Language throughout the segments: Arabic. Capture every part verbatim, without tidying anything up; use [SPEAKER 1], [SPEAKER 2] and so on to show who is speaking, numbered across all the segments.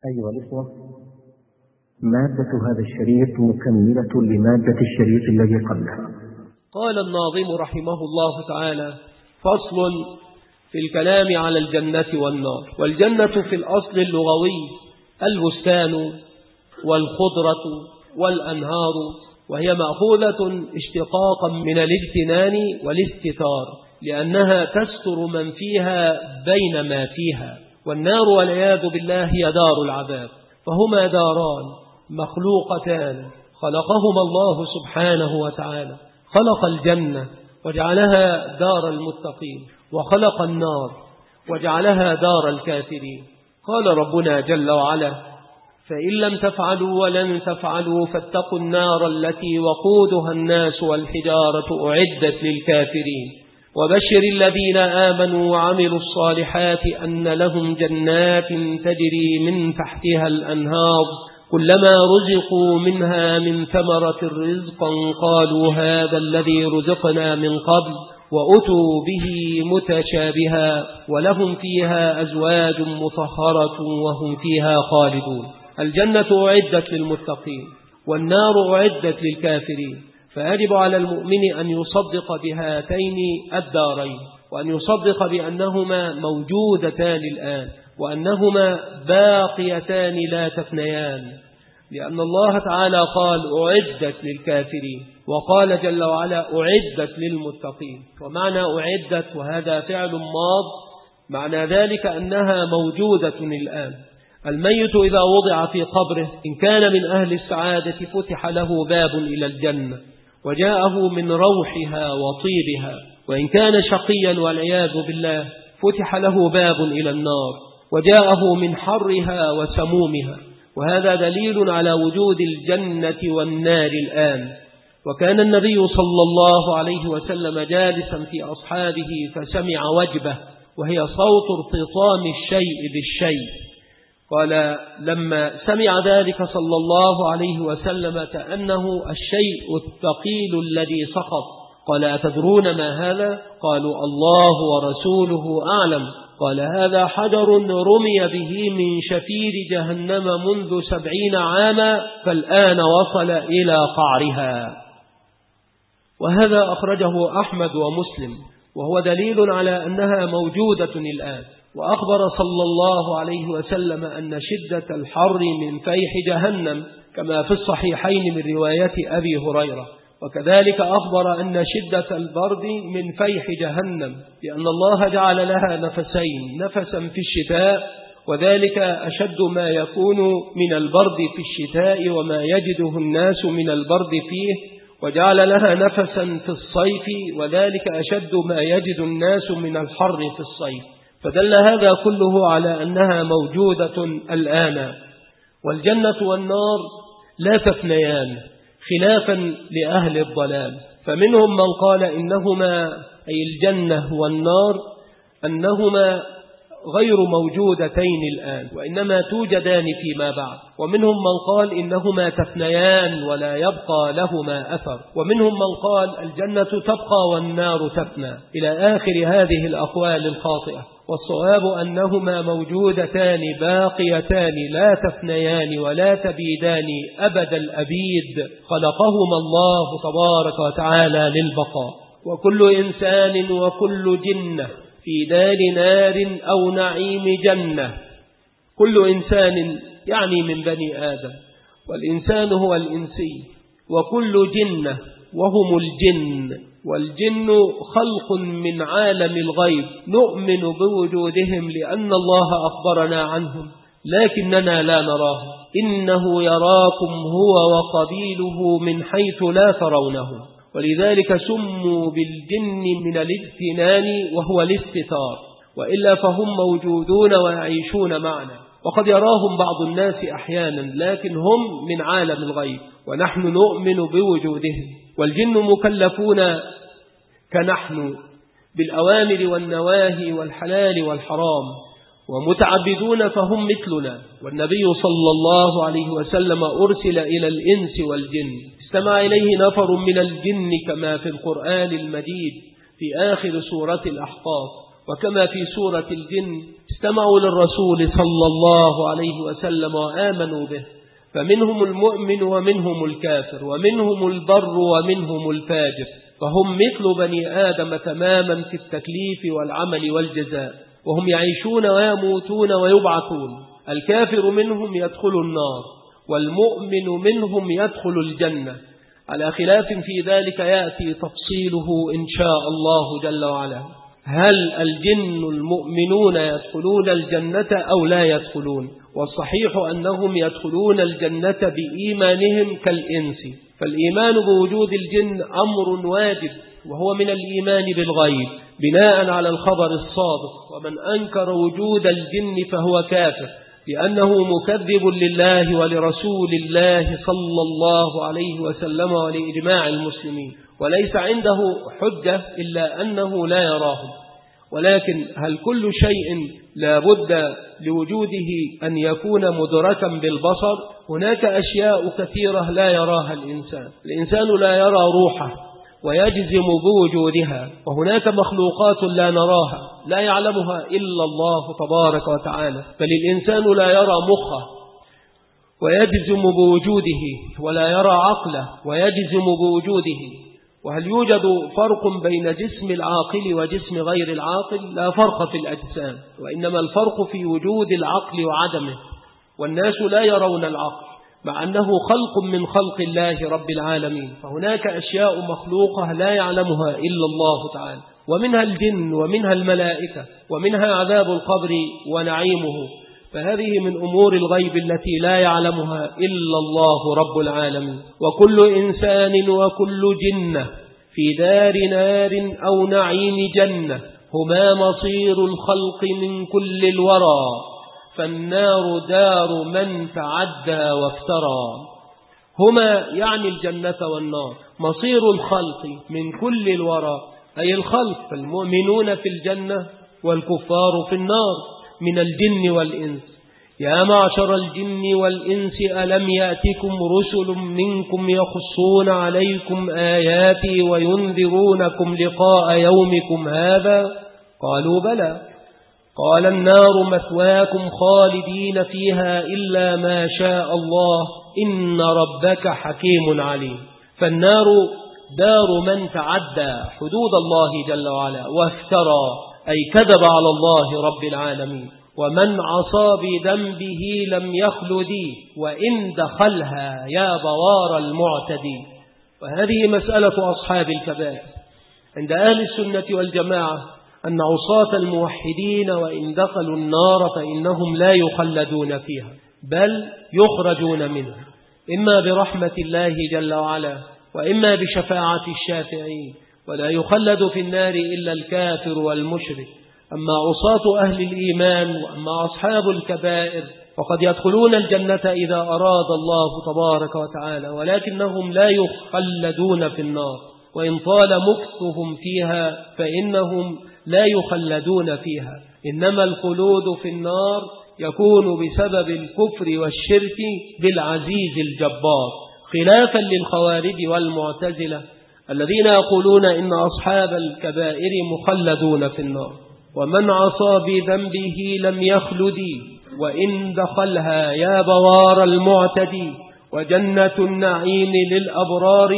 [SPEAKER 1] أيها الإخوة، مادة هذا الشريط مكملة لمادة الشريط الذي قبلها.
[SPEAKER 2] قال الناظم رحمه الله تعالى: فصل في الكلام على الجنة والنار. والجنة في الأصل اللغوي البستان والخضرة والأنهار، وهي مأخوذة اشتقاقا من الاجتنان والاستتار، لأنها تستر من فيها بين ما فيها. والنار والعياذ بالله هي دار العذاب، فهما داران مخلوقتان خلقهما الله سبحانه وتعالى. خلق الجنة وجعلها دار المتقين، وخلق النار وجعلها دار الكافرين. قال ربنا جل وعلا: فإن لم تفعلوا ولن تفعلوا فاتقوا النار التي وقودها الناس والحجارة أعدت للكافرين وبشر الذين آمنوا وعملوا الصالحات أن لهم جنات تجري من تحتها الأنهار كلما رزقوا منها من ثمرة رزقا قالوا هذا الذي رزقنا من قبل وأتوا به متشابها ولهم فيها أزواج مطهرة وهم فيها خالدون. الجنة أعدت للمتقين والنار أعدت للكافرين، فيجب على المؤمن أن يصدق بهاتين الدارين، وأن يصدق بأنهما موجودتان الآن، وأنهما باقيتان لا تفنيان، لأن الله تعالى قال أعدت للكافرين، وقال جل وعلا أعدت للمتقين. ومعنى أعدت وهذا فعل ماض معنى ذلك أنها موجودة الآن. الميت إذا وضع في قبره إن كان من أهل السعادة فتح له باب إلى الجنة وجاءه من روحها وطيبها، وإن كان شقيا والعياذ بالله فتح له باب إلى النار وجاءه من حرها وسمومها. وهذا دليل على وجود الجنة والنار الآن. وكان النبي صلى الله عليه وسلم جالسا في أصحابه فسمع وجبة، وهي صوت ارتطام الشيء بالشيء. قال لما سمع ذلك صلى الله عليه وسلم كأنه الشيء الثقيل الذي سقط. قال أتدرون ما هذا؟ قالوا الله ورسوله أعلم. قال هذا حجر رمي به من شفير جهنم منذ سبعين عاما فالآن وصل إلى قعرها. وهذا أخرجه أحمد ومسلم، وهو دليل على أنها موجودة الآن. وأخبر صلى الله عليه وسلم أن شدة الحر من فيح جهنم كما في الصحيحين من رواية أبي هريرة. وكذلك أخبر أن شدة البرد من فيح جهنم، لأن الله جعل لها نفسين، نفسا في الشتاء وذلك أشد ما يكون من البرد في الشتاء وما يجده الناس من البرد فيه، وجعل لها نفسا في الصيف وذلك أشد ما يجد الناس من الحر في الصيف. فدل هذا كله على أنها موجودة الآن. والجنة والنار لا تفنيان خلافا لأهل الضلال، فمنهم من قال إنهما أي الجنة والنار أنهما غير موجودتين الآن وإنما توجدان فيما بعد. ومنهم من قال إنهما تفنيان ولا يبقى لهما أثر. ومنهم من قال الجنة تبقى والنار تفنى، إلى آخر هذه الأقوال الخاطئة. والصواب أنهما موجودتان باقيتان لا تفنيان ولا تبيدان أبد الأبيد، خلقهما الله تبارك وتعالى للبقاء. وكل إنسان وكل جنة في دار نار أو نعيم جنة. كل إنسان يعني من بني آدم، والإنسان هو الإنسي، وكل جنة وهم الجن. والجن خلق من عالم الغيب نؤمن بوجودهم لأن الله أخبرنا عنهم لكننا لا نراهم. إنه يراكم هو وقبيله من حيث لا ترونه، ولذلك سموا بالجن من الاجتنان وهو الاستتار، وإلا فهم موجودون ويعيشون معنا. وقد يراهم بعض الناس أحيانا لكن هم من عالم الغيب ونحن نؤمن بوجودهم. والجن مكلفون كنحن بالأوامر والنواهي والحلال والحرام، ومتعبدون فهم مثلنا. والنبي صلى الله عليه وسلم أرسل إلى الإنس والجن، استمع إليه نفر من الجن كما في القرآن المجيد في آخر سورة الأحقاف. وكما في سورة الجن استمعوا للرسول صلى الله عليه وسلم وآمنوا به، فمنهم المؤمن ومنهم الكافر، ومنهم البر ومنهم الفاجر، فهم مثل بني آدم تماما في التكليف والعمل والجزاء، وهم يعيشون ويموتون ويبعثون. الكافر منهم يدخل النار، والمؤمن منهم يدخل الجنة، على خلاف في ذلك يأتي تفصيله إن شاء الله جل وعلا. هل الجن المؤمنون يدخلون الجنة أو لا يدخلون؟ والصحيح أنهم يدخلون الجنة بإيمانهم كالإنس، فالإيمان بوجود الجن أمر واجب، وهو من الإيمان بالغيب بناء على الخبر الصادق. ومن أنكر وجود الجن فهو كافر، لأنه مكذب لله ولرسول الله صلى الله عليه وسلم ولإجماع المسلمين، وليس عنده حجة إلا أنه لا يراهم. ولكن هل كل شيء لا بد لوجوده أن يكون مدركا بالبصر؟ هناك أشياء كثيرة لا يراها الإنسان. الإنسان لا يرى روحه ويجزم بوجودها، وهناك مخلوقات لا نراها لا يعلمها إلا الله تبارك وتعالى. بل الإنسان لا يرى مخه ويجزم بوجوده، ولا يرى عقله ويجزم بوجوده. وهل يوجد فرق بين جسم العاقل وجسم غير العاقل؟ لا فرق في الأجسام، وإنما الفرق في وجود العقل وعدمه. والناس لا يرون العقل مع أنه خلق من خلق الله رب العالمين، فهناك أشياء مخلوقة لا يعلمها إلا الله تعالى، ومنها الجن ومنها الملائكة ومنها عذاب القبر ونعيمه. فهذه من أمور الغيب التي لا يعلمها إلا الله رب العالمين. وكل إنسان وكل جنة في دار نار أو نعيم جنة هما مصير الخلق من كل الورى، فالنار دار من تعدى وافترى. هما يعني الجنة والنار مصير الخلق من كل الورى، أي الخلق، فالمؤمنون في الجنة والكفار في النار من الجن والإنس. يا معشر الجن والإنس ألم يأتكم رسل منكم يقصون عليكم آياتي وينذرونكم لقاء يومكم هذا؟ قالوا بلى. قال النار مثواكم خالدين فيها إلا ما شاء الله إن ربك حكيم عليم. فالنار دار من تعدى حدود الله جل وعلا وافترى، أي كذب على الله رب العالمين. ومن عصى بذنبه لم يخلدي وإن دخلها يا بوار المعتدي. وهذه مسألة أصحاب الكبائر عند أهل السنة والجماعة، أن عصاة الموحدين وإن دخلوا النار فإنهم لا يخلدون فيها، بل يخرجون منها، إما برحمة الله جل وعلا وإما بشفاعة الشافعين، ولا يخلد في النار إلا الكافر والمشرك. أما عصاة أهل الإيمان وأما أصحاب الكبائر فقد يدخلون الجنة إذا أراد الله تبارك وتعالى، ولكنهم لا يخلدون في النار، وإن طال مكثهم فيها فإنهم لا يخلدون فيها، إنما الخلود في النار يكون بسبب الكفر والشرك بالعزيز الجبار، خلافا للخوارج والمعتزلة الذين يقولون إن أصحاب الكبائر مخلدون في النار. ومن عصى بذنبه لم يخلدي وإن دخلها يا بوار المعتدي. وجنة النعيم للأبرار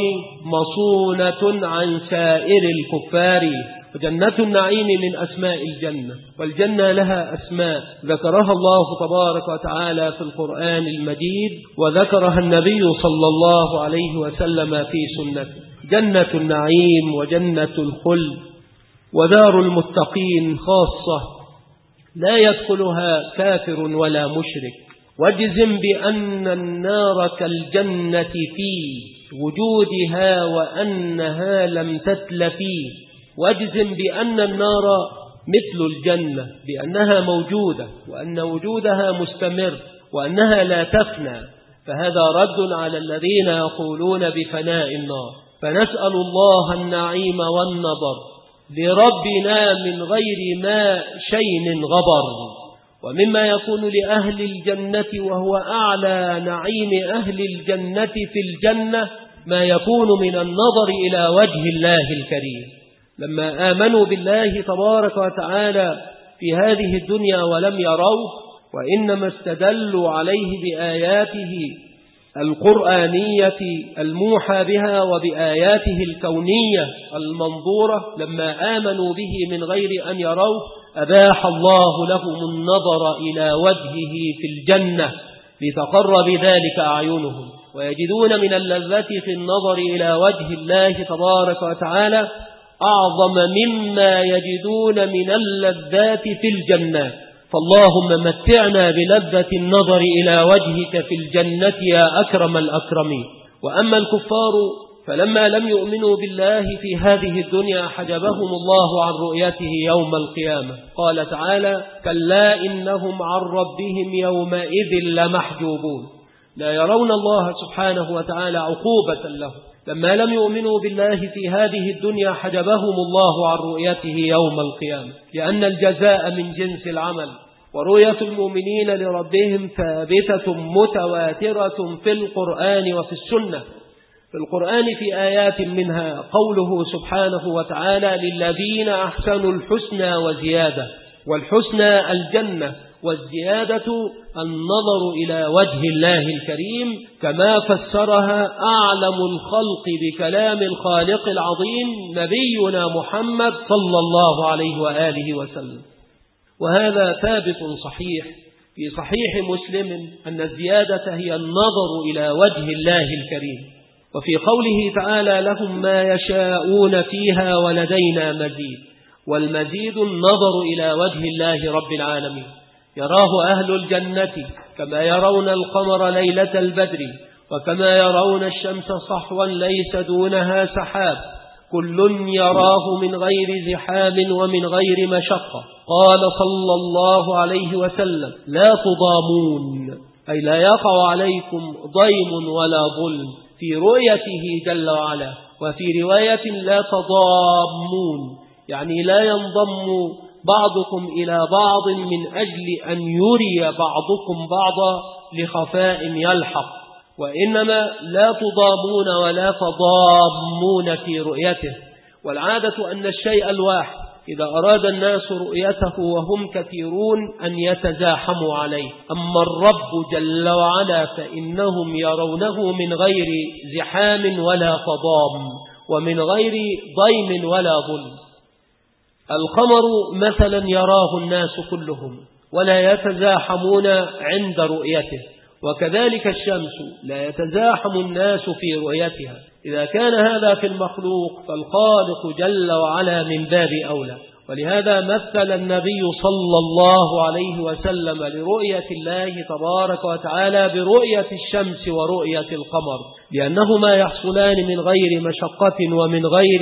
[SPEAKER 2] مصونة عن سائر الكفار. وجنة النعيم من أسماء الجنة، والجنة لها أسماء ذكرها الله تبارك وتعالى في القرآن المجيد، وذكرها النبي صلى الله عليه وسلم في سنته. جنة النعيم وجنة الخلد ودار المتقين خاصة لا يدخلها كافر ولا مشرك. واجزم بأن النار كالجنة في وجودها وأنها لم تتلفي. واجزم بأن النار مثل الجنة، بأنها موجودة وأن وجودها مستمر وأنها لا تفنى. فهذا رد على الذين يقولون بفناء النار. فنسأل الله النعيم والنظر لربنا من غير ما شيء غبر. ومما يكون لأهل الجنة وهو أعلى نعيم أهل الجنة في الجنة ما يكون من النظر إلى وجه الله الكريم، لما آمنوا بالله تبارك وتعالى في هذه الدنيا ولم يروه، وإنما استدلوا عليه بآياته القرآنية الموحى بها وبآياته الكونية المنظورة. لما آمنوا به من غير أن يروه أباح الله لهم النظر إلى وجهه في الجنة لتقر بذلك أعينهم، ويجدون من اللذة في النظر إلى وجه الله تبارك وتعالى أعظم مما يجدون من اللذات في الجنة. فاللهم متعنا بلذة النظر إلى وجهك في الجنة يا أكرم الأكرمين. وأما الكفار فلما لم يؤمنوا بالله في هذه الدنيا حجبهم الله عن رؤيته يوم القيامة. قال تعالى: كلا إنهم عن ربهم يومئذ لمحجوبون. لا يرون الله سبحانه وتعالى عقوبة لهم. لما لم يؤمنوا بالله في هذه الدنيا حجبهم الله عن رؤيته يوم القيامة، لأن الجزاء من جنس العمل. ورؤية المؤمنين لربهم ثابتة متواترة في القرآن وفي السنة. في القرآن في آيات منها قوله سبحانه وتعالى: للذين أحسنوا الحسنى وزيادة، والحسنى الجنة، والزيادة النظر إلى وجه الله الكريم، كما فسرها أعلم الخلق بكلام الخالق العظيم نبينا محمد صلى الله عليه وآله وسلم. وهذا ثابت صحيح في صحيح مسلم أن الزيادة هي النظر إلى وجه الله الكريم. وفي قوله تعالى: لهم ما يشاءون فيها ولدينا مزيد، والمزيد النظر إلى وجه الله رب العالمين. يراه أهل الجنة كما يرون القمر ليلة البدر، وكما يرون الشمس صحوا ليس دونها سحاب، كل يراه من غير زحام ومن غير مشقة. قال صلى الله عليه وسلم: لا تضامون، أي لا يقع عليكم ضيم ولا ظلم في رؤيته جل وعلا. وفي رواية: لا تضامون، يعني لا ينضم بعضكم إلى بعض من أجل أن يري بعضكم بعضا لخفاء يلحق، وإنما لا تضامون ولا تضامون في رؤيته. والعادة أن الشيء الواحد إذا أراد الناس رؤيته وهم كثيرون أن يتزاحموا عليه. أما الرب جل وعلا فإنهم يرونه من غير زحام ولا تضام، ومن غير ضيم ولا ظلم. القمر مثلا يراه الناس كلهم ولا يتزاحمون عند رؤيته، وكذلك الشمس لا يتزاحم الناس في رؤيتها. إذا كان هذا في المخلوق فالخالق جل وعلا من باب أولى. ولهذا مثل النبي صلى الله عليه وسلم لرؤية الله تبارك وتعالى برؤية الشمس ورؤية القمر، لأنهما يحصلان من غير مشقة ومن غير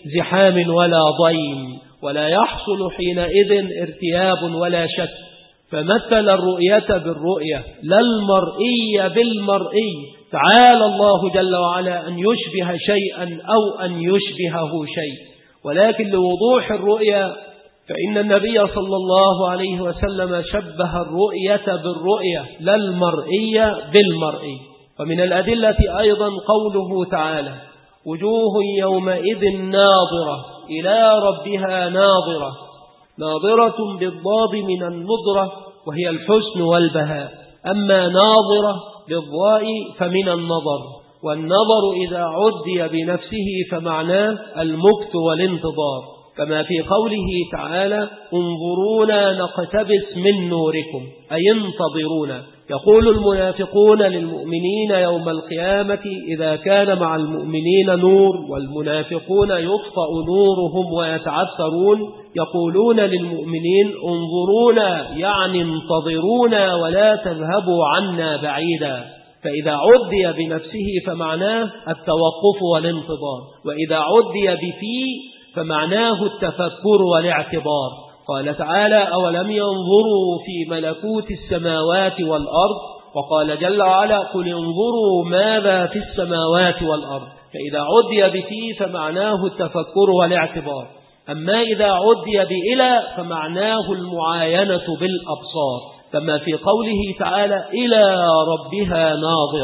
[SPEAKER 2] زحام ولا ضيم، ولا يحصل حينئذ ارتياب ولا شك. فمثل الرؤية بالرؤية لا المرئية بالمرئي. تعالى الله جل وعلا أن يشبه شيئا أو أن يشبهه شيء، ولكن لوضوح الرؤية فإن النبي صلى الله عليه وسلم شبه الرؤية بالرؤية لا المرئية بالمرئي. ومن الأدلة أيضا قوله تعالى: وجوه يومئذ ناظرة إلى ربها ناظرة، ناظرة بالضاد من النظرة وهي الحسن والبهاء، أما ناظرة بالضاء فمن النظر. والنظر إذا عدي بنفسه فمعناه المكث والانتظار، كما في قوله تعالى: انظرونا نقتبس من نوركم، أي انتظرونا. يقول المنافقون للمؤمنين يوم القيامة إذا كان مع المؤمنين نور والمنافقون يطفأ نورهم ويتعثرون، يقولون للمؤمنين انظرونا، يعني انتظرونا ولا تذهبوا عنا بعيدا. فإذا عدي بنفسه فمعناه التوقف والانتظار، وإذا عدي بفي فمعناه التفكر والاعتبار. قال تعالى: أولم ينظروا في ملكوت السماوات والأرض، وقال جل وعلا: قل انظروا ماذا في السماوات والأرض. فإذا عدي بفي فمعناه التفكر والاعتبار. أما إذا عدي بإلى فمعناه المعاينة بالأبصار، كما في قوله تعالى: إلى ربها ناظرة،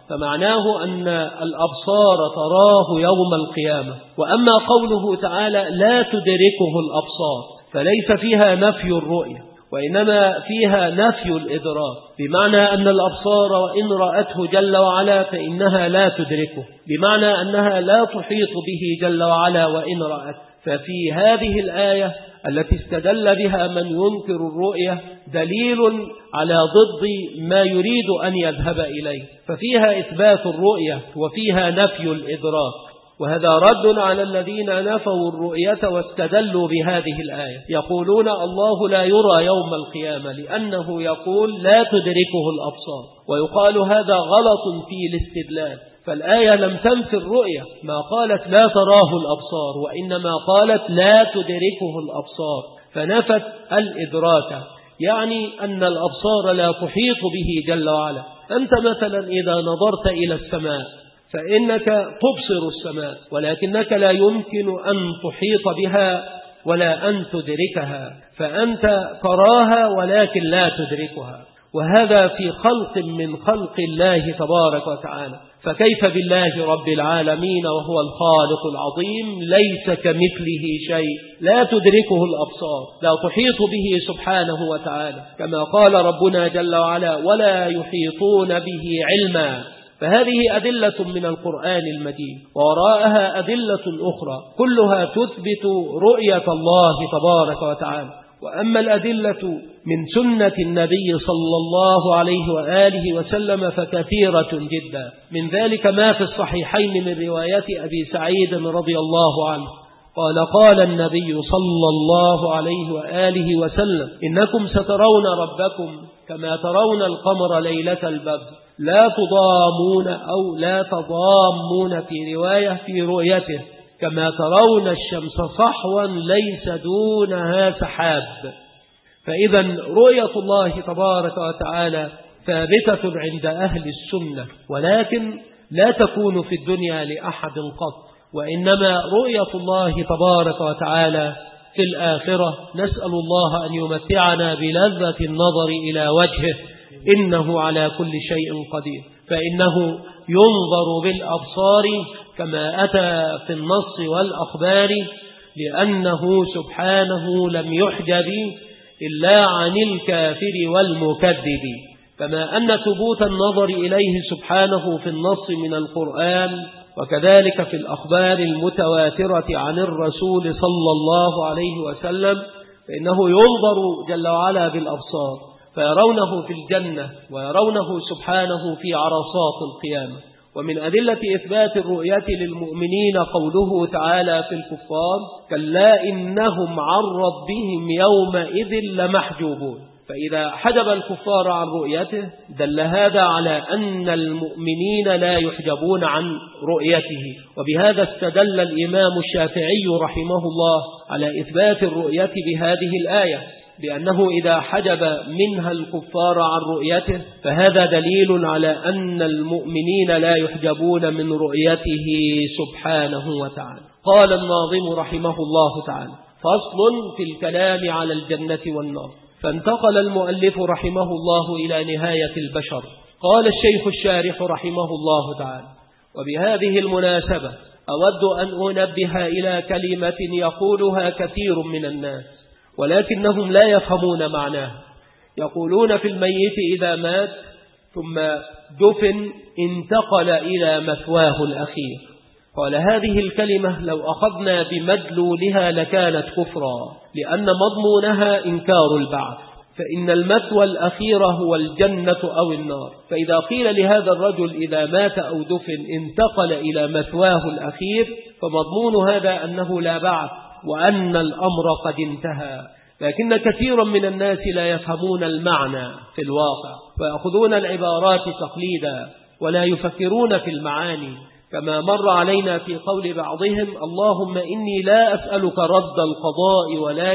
[SPEAKER 2] فمعناه أن الأبصار تراه يوم القيامة. وأما قوله تعالى لا تدركه الأبصار فليس فيها نفي الرؤية، وإنما فيها نفي الإدراك، بمعنى أن الأبصار وإن رأته جل وعلا فإنها لا تدركه، بمعنى أنها لا تحيط به جل وعلا وإن رأت. ففي هذه الآية التي استدل بها من ينكر الرؤية دليل على ضد ما يريد أن يذهب إليه، ففيها إثبات الرؤية وفيها نفي الإدراك، وهذا رد على الذين نفوا الرؤية واستدلوا بهذه الآية، يقولون الله لا يرى يوم القيامة لأنه يقول لا تدركه الأبصار، ويقال هذا غلط في الاستدلال. فالآية لم تنفي الرؤية، ما قالت لا تراه الأبصار، وإنما قالت لا تدركه الأبصار، فنفت الإدراك، يعني أن الأبصار لا تحيط به جل وعلا. أنت مثلا إذا نظرت إلى السماء فإنك تبصر السماء، ولكنك لا يمكن أن تحيط بها ولا أن تدركها، فأنت تراها ولكن لا تدركها، وهذا في خلق من خلق الله تبارك وتعالى. فكيف بالله رب العالمين وهو الخالق العظيم ليس كمثله شيء، لا تدركه الأبصار، لا تحيط به سبحانه وتعالى، كما قال ربنا جل وعلا ولا يحيطون به علما. فهذه أدلة من القرآن المجيد، ووراءها أدلة أخرى كلها تثبت رؤية الله تبارك وتعالى. وأما الأدلة من سنة النبي صلى الله عليه وآله وسلم فكثيرة جدا، من ذلك ما في الصحيحين من رواية أبي سعيد رضي الله عنه قال قال النبي صلى الله عليه وآله وسلم إنكم سترون ربكم كما ترون القمر ليلة البدر لا تضامون أو لا تضامون في رواية في رؤيته كما ترون الشمس صحوا ليس دونها سحاب. فإذا رؤية الله تبارك وتعالى ثابتة عند أهل السنة، ولكن لا تكون في الدنيا لأحد قط، وإنما رؤية الله تبارك وتعالى في الآخرة. نسأل الله أن يمتعنا بلذة النظر إلى وجهه إنه على كل شيء قدير، فإنه ينظر بالأبصار كما أتى في النص والأخبار، لأنه سبحانه لم يحجب إلا عن الكافر والمكذب، كما أن ثبوت النظر إليه سبحانه في النص من القرآن وكذلك في الأخبار المتواترة عن الرسول صلى الله عليه وسلم، فإنه ينظر جل وعلا بالأبصار فيرونه في الجنة ويرونه سبحانه في عرصات القيامة. ومن أدلة إثبات الرؤية للمؤمنين قوله تعالى في الكفار كلا إنهم عن ربهم يومئذ لمحجوبون. فإذا حجب الكفار عن رؤيته دل هذا على أن المؤمنين لا يحجبون عن رؤيته. وبهذا استدل الإمام الشافعي رحمه الله على إثبات الرؤية بهذه الآية، بأنه إذا حجب منها الكفار عن رؤيته فهذا دليل على أن المؤمنين لا يحجبون من رؤيته سبحانه وتعالى. قال الناظم رحمه الله تعالى فصل في الكلام على الجنة والنار. فانتقل المؤلف رحمه الله إلى نهاية البشر. قال الشيخ الشارح رحمه الله تعالى وبهذه المناسبة أود أن أنبه إلى كلمة يقولها كثير من الناس ولكنهم لا يفهمون معناه. يقولون في الميت إذا مات ثم دفن انتقل إلى مثواه الأخير. قال هذه الكلمة لو أخذنا بمدلولها لكانت كفرا، لأن مضمونها إنكار البعث، فإن المثوى الأخير هو الجنة أو النار. فإذا قيل لهذا الرجل إذا مات أو دفن انتقل إلى مثواه الأخير فمضمون هذا أنه لا بعث وأن الأمر قد انتهى. لكن كثيرا من الناس لا يفهمون المعنى في الواقع ويأخذون العبارات تقليدا ولا يفكرون في المعاني، كما مر علينا في قول بعضهم اللهم إني لا أسألك رد القضاء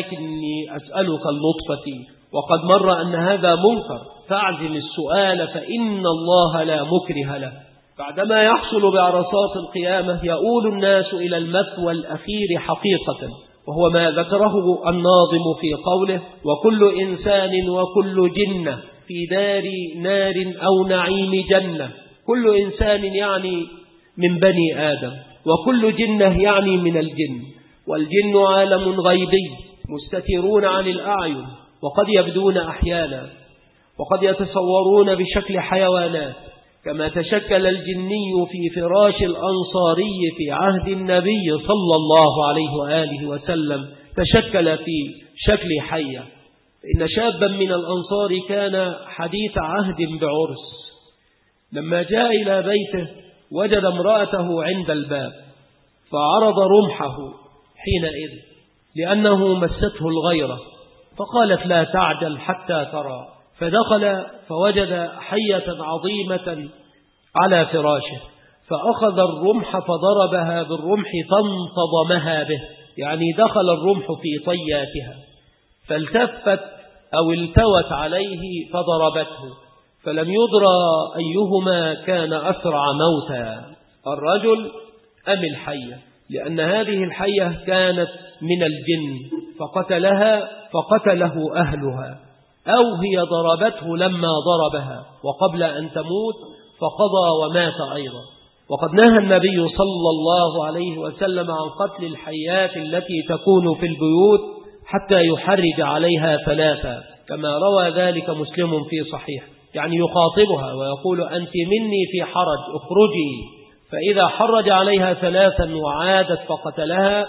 [SPEAKER 2] ولكني أسألك اللطف فيه. وقد مر أن هذا منكر، فاعزم السؤال فإن الله لا مكره له. بعدما يحصل بعرصات القيامة يؤول الناس إلى المثوى الأخير حقيقة، وهو ما ذكره الناظم في قوله وكل إنسان وكل جنة في دار نار أو نعيم جنة كل إنسان يعني من بني آدم، وكل جنة يعني من الجن. والجن عالم غيبي مستترون عن الأعين، وقد يبدون أحيانا، وقد يتصورون بشكل حيوانات، كما تشكل الجني في فراش الأنصاري في عهد النبي صلى الله عليه وآله وسلم، تشكل في شكل حية. إن شابا من الأنصار كان حديث عهد بعرس، لما جاء إلى بيته وجد امرأته عند الباب، فعرض رمحه حينئذ لأنه مسته الغيرة، فقالت لا تعجل حتى ترى. فدخل فوجد حية عظيمة على فراشه، فأخذ الرمح فضربها بالرمح فانتضمها به، يعني دخل الرمح في طياتها، فالتفت أو التوت عليه فضربته، فلم يدرى أيهما كان أسرع موتا، الرجل أم الحية، لأن هذه الحية كانت من الجن فقتلها فقتله أهلها، أو هي ضربته لما ضربها وقبل أن تموت فقضى ومات أيضا. وقد نهى النبي صلى الله عليه وسلم عن قتل الحيات التي تكون في البيوت حتى يحرج عليها ثلاثة، كما روى ذلك مسلم في صحيح، يعني يخاطبها ويقول أنت مني في حرج اخرجي، فإذا حرج عليها ثلاثا وعادت فقتلها،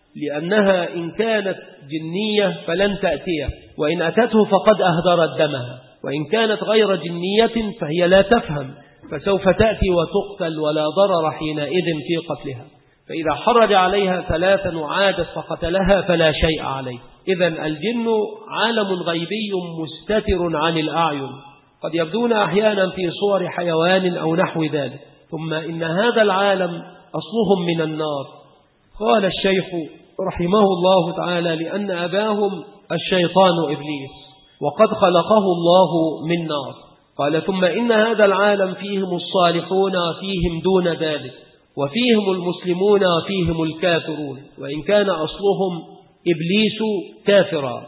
[SPEAKER 2] لأنها إن كانت جنية فلن تأتيه، وإن أتته فقد أهدرت دمها، وإن كانت غير جنية فهي لا تفهم، فسوف تأتي وتقتل ولا ضرر حينئذ في قتلها. فإذا حرج عليها ثلاثا وعادت فقتلها فلا شيء عليه. إذن الجن عالم غيبي مستتر عن الأعين، قد يبدون أحيانا في صور حيوان أو نحو ذلك. ثم إن هذا العالم أصلهم من النار. قال الشيخ رحمه الله تعالى لأن أباهم الشيطان إبليس، وقد خلقه الله من نار. قال ثم إن هذا العالم فيهم الصالحون فيهم دون ذلك، وفيهم المسلمون فيهم الكافرون، وإن كان أصلهم إبليس كافرا.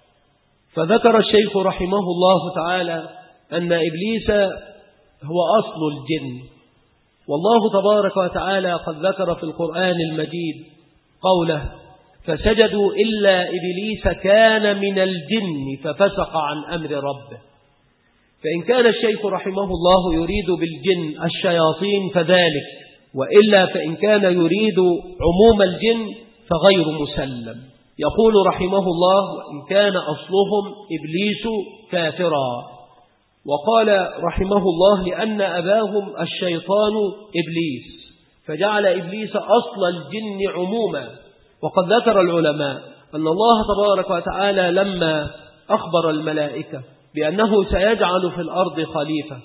[SPEAKER 2] فذكر الشيخ رحمه الله تعالى أن إبليس هو أصل الجن، والله تبارك وتعالى قد ذكر في القرآن المجيد قوله فسجدوا إلا إبليس كان من الجن ففسق عن أمر ربه. فإن كان الشيخ رحمه الله يريد بالجن الشياطين فذلك، وإلا فإن كان يريد عموم الجن فغير مسلم. يقول رحمه الله وإن كان أصلهم إبليس كافرا. وقال رحمه الله لأن أباهم الشيطان إبليس، فجعل إبليس أصل الجن عموما. وقد ذكر العلماء أن الله تبارك وتعالى لما أخبر الملائكة بأنه سيجعل في الأرض خليفة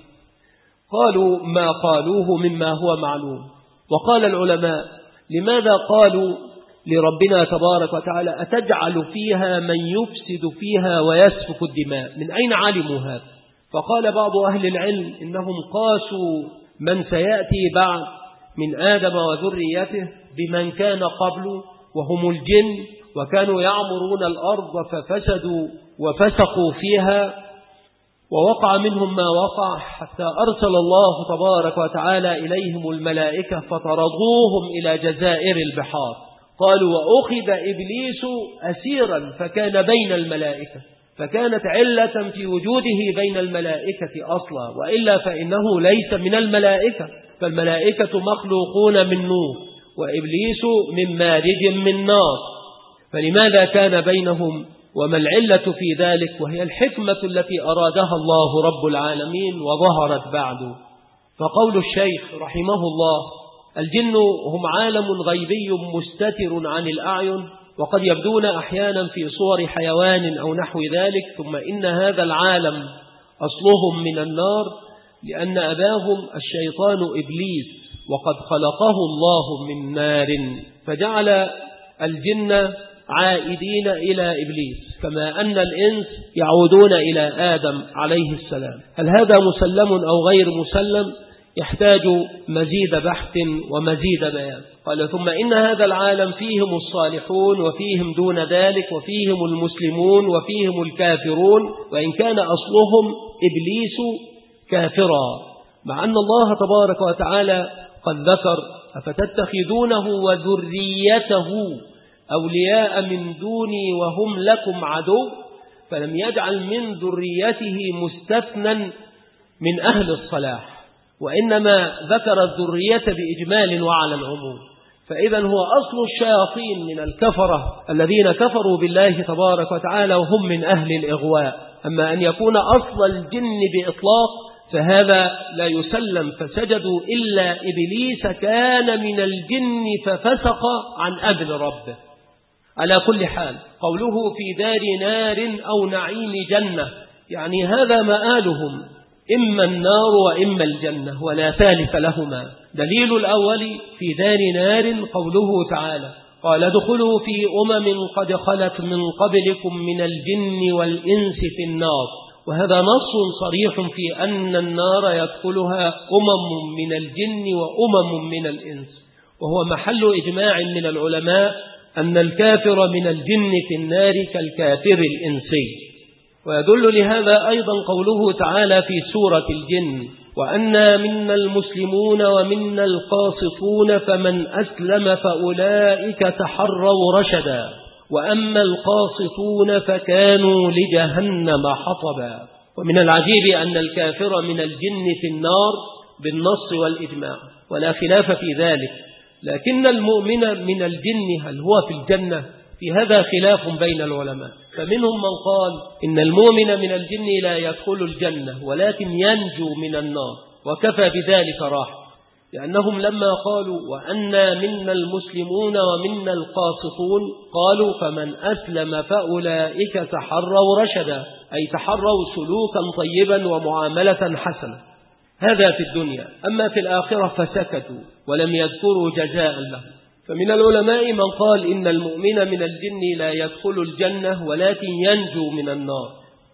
[SPEAKER 2] قالوا ما قالوه مما هو معلوم. وقال العلماء لماذا قالوا لربنا تبارك وتعالى أتجعل فيها من يفسد فيها ويسفك الدماء؟ من أين علموا هذا؟ فقال بعض أهل العلم إنهم قاسوا من سيأتي بعد من آدم وذريته بمن كان قبله وهم الجن، وكانوا يعمرون الأرض ففسدوا وفسقوا فيها ووقع منهم ما وقع، حتى أرسل الله تبارك وتعالى إليهم الملائكة فطردوهم إلى جزائر البحار. قالوا وأخذ إبليس أسيرا فكان بين الملائكة، فكانت علة في وجوده بين الملائكة أصلا، وإلا فإنه ليس من الملائكة، فالملائكة مخلوقون من نور وإبليس من مارج من نار. فلماذا كان بينهم وما العلة في ذلك؟ وهي الحكمة التي أرادها الله رب العالمين وظهرت بعد. فقول الشيخ رحمه الله الجن هم عالم غيبي مستتر عن الأعين، وقد يبدون أحيانا في صور حيوان أو نحو ذلك. ثم إن هذا العالم أصلهم من النار لأن أباهم الشيطان إبليس، وقد خلقه الله من نار، فجعل الجن عائدين إلى إبليس كما أن الإنس يعودون إلى آدم عليه السلام. هل هذا مسلم أو غير مسلم؟ يحتاج مزيد بحث ومزيد بيان. قال ثم إن هذا العالم فيهم الصالحون وفيهم دون ذلك، وفيهم المسلمون وفيهم الكافرون، وإن كان أصلهم إبليس كافرا. مع أن الله تبارك وتعالى قد ذكر أفتتخذونه وذريته أولياء من دوني وهم لكم عدو، فلم يجعل من ذريته مستثنى من أهل الصلاح، وإنما ذكر الذرية بإجمال وعلى العموم. فإذا هو أصل الشياطين من الكفرة الذين كفروا بالله تبارك وتعالى وهم من أهل الإغواء. أما أن يكون أصل الجن بإطلاق فهذا لا يسلم، فسجدوا إلا إبليس كان من الجن ففسق عن أمر ربه. على كل حال قوله في دار نار أو نعيم جنة، يعني هذا مآلهم، إما النار وإما الجنة ولا ثالث لهما. دليل الأول في دار نار قوله تعالى قال ادخلوا في أمم قد خلت من قبلكم من الجن والإنس في النار، وهذا نص صريح في أن النار يدخلها أمم من الجن وأمم من الإنس، وهو محل إجماع من العلماء أن الكافر من الجن في النار كالكافر الإنسي. ويدل لهذا أيضا قوله تعالى في سورة الجن وأنا منا المسلمون ومنا القاسطون فمن أسلم فأولئك تحروا رشدا وأما القاسطون فكانوا لجهنم حطبا. ومن العجيب أن الكافر من الجن في النار بالنص والإجماع ولا خلاف في ذلك، لكن المؤمن من الجن هل هو في الجنة؟ في هذا خلاف بين العلماء، فمنهم من قال إن المؤمن من الجن لا يدخل الجنة ولكن ينجو من النار، وكفى بذلك راحة، لأنهم لما قالوا وأنا منا المسلمون ومنا القاسطون قالوا فمن أسلم فأولئك تحروا رشدا، أي تحروا سلوكا طيبا ومعاملة حسنة. هذا في الدنيا، أما في الآخرة فسكتوا ولم يذكروا جزاء لهم. فمن العلماء من قال إن المؤمن من الجن لا يدخل الجنة ولكن ينجو من النار،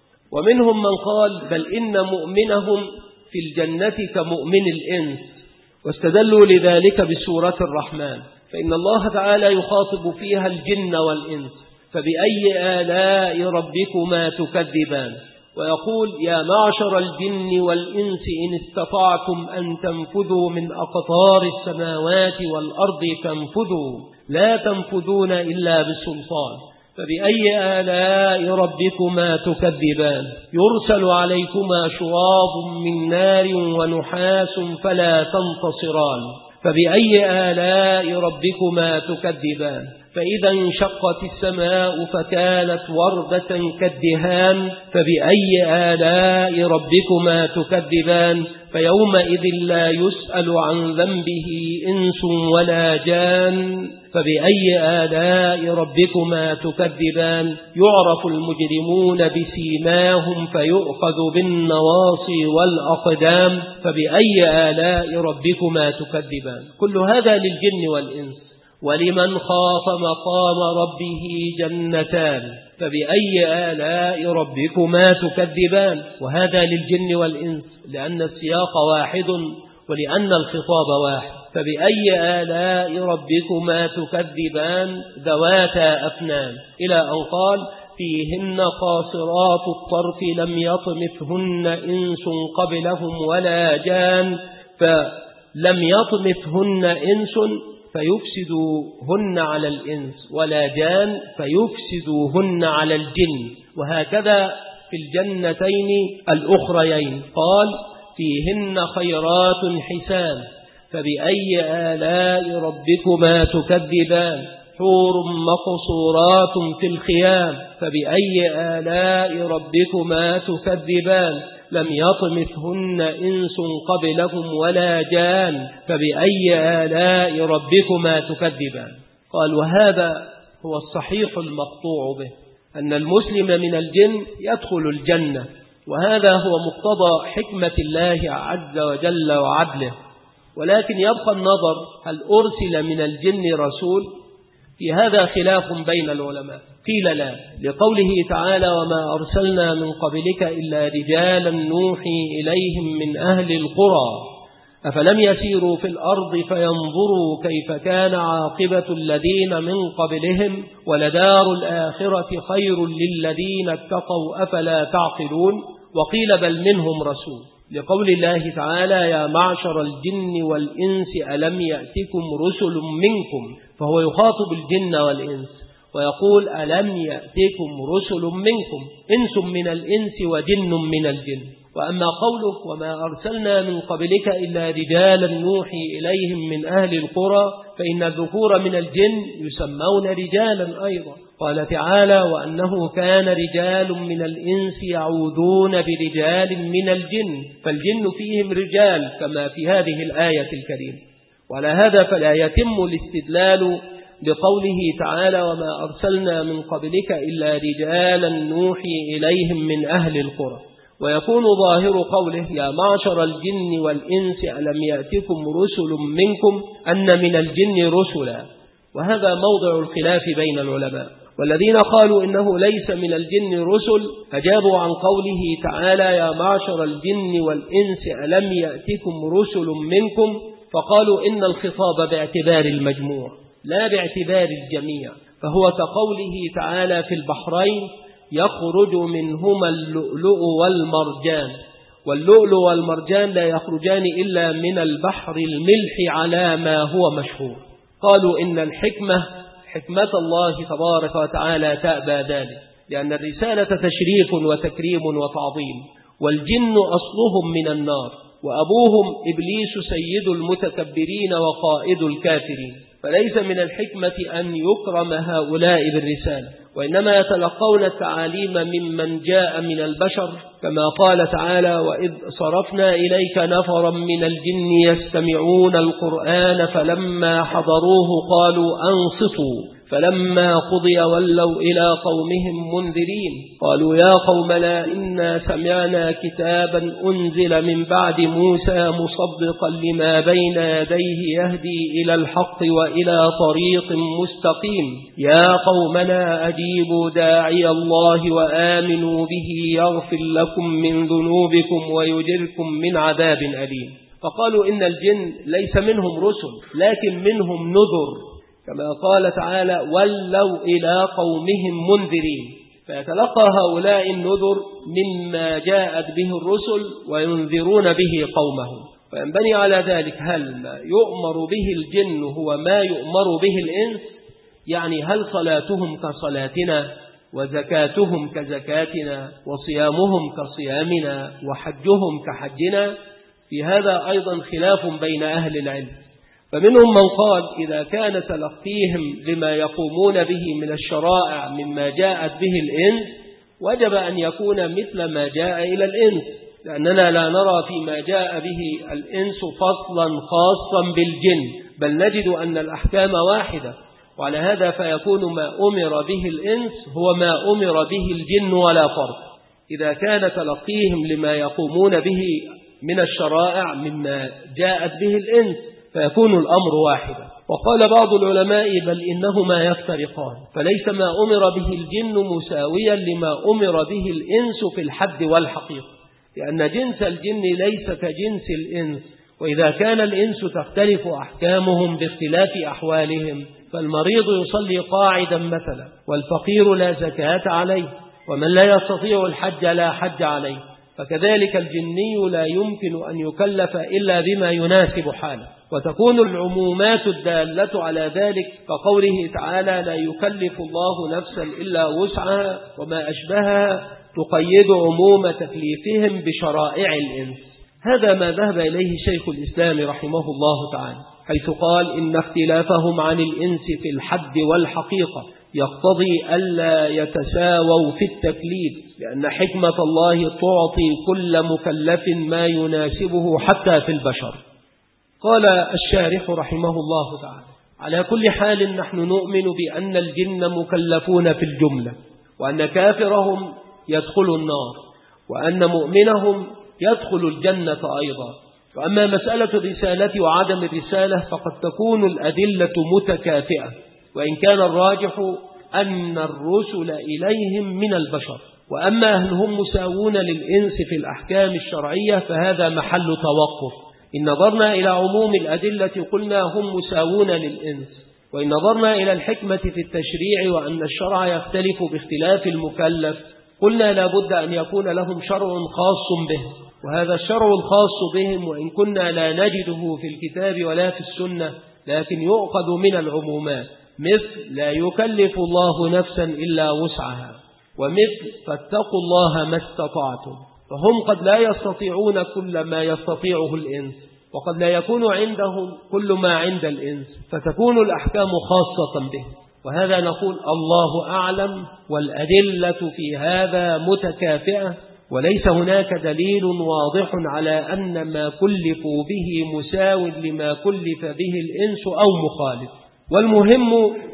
[SPEAKER 2] ومنهم من قال بل إن مؤمنهم في الجنة كمؤمن الإنس، واستدلوا لذلك بسورة الرحمن، فإن الله تعالى يخاطب فيها الجن والإنس فبأي آلاء ربكما تكذبان، ويقول يا معشر الجن والإنس إن استطعتم أن تنفذوا من أقطار السماوات والأرض فانفذوا لا تنفذون إلا بسلطان، فبأي آلاء ربكما تكذبان يرسل عليكما شواظ من نار ونحاس فلا تنتصران، فبأي آلاء ربكما تكذبان فإذا انشقت السماء فكانت وردة كالدهان، فبأي آلاء ربكما تكذبان فيومئذ لا يسأل عن ذنبه إنس ولا جان، فبأي آلاء ربكما تكذبان يعرف المجرمون بسيماهم فيؤخذ بالنواصي والأقدام، فبأي آلاء ربكما تكذبان. كل هذا للجن والإنس. ولمن خاف مقام ربه جنتان فبأي آلاء ربكما تكذبان، وهذا للجن والإنس لأن السياق واحد ولأن الخطاب واحد. فبأي آلاء ربكما تكذبان ذواتا أفنان، إلى أن قال فيهن قاصرات الطرف لم يطمثهن إنس قبلهم ولا جان، فلم يطمثهن إنس فيفسدوهن على الإنس ولا جان فيفسدوهن على الجن، وهكذا في الجنتين الأخريين قال فيهن خيرات حسان، فبأي آلاء ربكما تكذبان حور مقصورات في الخيام، فبأي آلاء ربكما تكذبان لم يطمثهن إنس قبلهم ولا جان، فبأي آلاء ربكما تكذبان. قال وهذا هو الصحيح المقطوع به أن المسلم من الجن يدخل الجنة، وهذا هو مقتضى حكمة الله عز وجل وعدله. ولكن يبقى النظر هل أرسل من الجن رسول؟ في هذا خلاف بين العلماء، قيل لا لقوله تعالى وما أرسلنا من قبلك إلا رجالا نوحي إليهم من أهل القرى أفلم يسيروا في الأرض فينظروا كيف كان عاقبة الذين من قبلهم ولدار الآخرة خير للذين اتقوا أفلا تعقلون، وقيل بل منهم رسول. لقول الله تعالى يا معشر الجن والإنس ألم يأتكم رسل منكم، فهو يخاطب الجن والإنس ويقول ألم يأتكم رسل منكم، إنس من الإنس وجن من الجن. وأما قوله وما أرسلنا من قبلك إلا رجالا نوحي إليهم من أهل القرى، فإن الذكور من الجن يسمون رجالا أيضا. قال تعالى وأنه كان رجال من الإنس يعوذون برجال من الجن، فالجن فيهم رجال كما في هذه الآية الكريمة. وعلى هذا فلا يتم الاستدلال بقوله تعالى وما أرسلنا من قبلك إلا رجالا نوحي إليهم من أهل القرى، ويكون ظاهر قوله يا معشر الجن والإنس ألم يأتكم رسل منكم أن من الجن رسلا، وهذا موضع الخلاف بين العلماء. والذين قالوا إنه ليس من الجن رسل أجابوا عن قوله تعالى يا معشر الجن والإنس ألم يأتكم رسل منكم، فقالوا إن الخطاب باعتبار المجموع لا باعتبار الجميع، فهو كقوله تعالى في البحرين يخرج منهما اللؤلؤ والمرجان، واللؤلؤ والمرجان لا يخرجان إلا من البحر الملح على ما هو مشهور. قالوا إن الحكمة حكمة الله تبارك وتعالى تأبى ذلك، لأن الرسالة تشريف وتكريم وتعظيم، والجن أصلهم من النار، وأبوهم إبليس سيد المتكبرين وقائد الكافرين، فليس من الحكمة أن يكرم هؤلاء بالرسالة، وإنما يتلقون التعاليم ممن جاء من البشر، كما قال تعالى وإذ صرفنا إليك نفرا من الجن يستمعون القرآن فلما حضروه قالوا أنصتوا فلما قضي ولوا إلى قومهم منذرين قالوا يا قومنا إنا سمعنا كتابا أنزل من بعد موسى مصدقا لما بين يديه يهدي إلى الحق وإلى طريق مستقيم يا قومنا أجيبوا داعي الله وآمنوا به يغفر لكم من ذنوبكم ويجركم من عذاب أليم. فقالوا إن الجن ليس منهم رسل لكن منهم نذر، كما قال تعالى ولوا إلى قومهم منذرين، فيتلقى هؤلاء النذر مما جاءت به الرسل وينذرون به قومهم. فينبني على ذلك هل ما يؤمر به الجن هو ما يؤمر به الإنس؟ يعني هل صلاتهم كصلاتنا وزكاتهم كزكاتنا وصيامهم كصيامنا وحجهم كحجنا؟ في هذا أيضا خلاف بين أهل العلم، فمنهم من قال إذا كان تلقيهم لما يقومون به من الشرائع مما جاءت به الإنس وجب أن يكون مثل ما جاء إلى الإنس، لأننا لا نرى فيما جاء به الإنس فصلا خاصا بالجن، بل نجد أن الأحكام واحدة، وعلى هذا فيكون ما أمر به الإنس هو ما أمر به الجن ولا فرق، إذا كان تلقيهم لما يقومون به من الشرائع مما جاءت به الإنس فيكون الأمر واحدا. وقال بعض العلماء بل إنهما يفترقان، فليس ما أمر به الجن مساويا لما أمر به الإنس في الحد والحقيقة، لأن جنس الجن ليس كجنس الإنس، وإذا كان الإنس تختلف أحكامهم باختلاف أحوالهم، فالمريض يصلي قاعدا مثلا والفقير لا زكاة عليه، ومن لا يستطيع الحج لا حج عليه، فكذلك الجني لا يمكن أن يكلف إلا بما يناسب حاله. وتكون العمومات الدالة على ذلك كقوله تعالى لا يكلف الله نفسا إلا وسعها وما أشبهها تقيد عموم تكليفهم بشرائع الإنس. هذا ما ذهب إليه شيخ الإسلام رحمه الله تعالى، حيث قال إن اختلافهم عن الإنس في الحد والحقيقة يقتضي ألا يتساووا في التكليف، لأن حكمة الله تعطي كل مكلف ما يناسبه حتى في البشر. قال الشارح رحمه الله تعالى على كل حال نحن نؤمن بأن الجن مكلفون في الجملة، وأن كافرهم يدخل النار، وأن مؤمنهم يدخل الجنة أيضا. وأما مسألة الرسالة وعدم الرسالة فقد تكون الأدلة متكافئة، وإن كان الراجح أن الرسل إليهم من البشر. وأما هل هم مساوون للإنس في الأحكام الشرعية فهذا محل توقف. إن نظرنا إلى عموم الأدلة قلنا هم مساوون للإنس، وإن نظرنا إلى الحكمة في التشريع وأن الشرع يختلف باختلاف المكلف قلنا لا بد أن يكون لهم شرع خاص به، وهذا الشرع الخاص بهم، وإن كنا لا نجده في الكتاب ولا في السنة، لكن يؤخذ من العمومات، مثل لا يكلف الله نفسا إلا وسعها، ومثل فاتقوا الله ما استطعتم. فهم قد لا يستطيعون كل ما يستطيعه الإنس، وقد لا يكون عندهم كل ما عند الإنس، فتكون الأحكام خاصة به. وهذا نقول الله أعلم، والأدلة في هذا متكافئة، وليس هناك دليل واضح على أن ما كلفوا به مساو لما كلف به الإنس أو مخالف. والمهم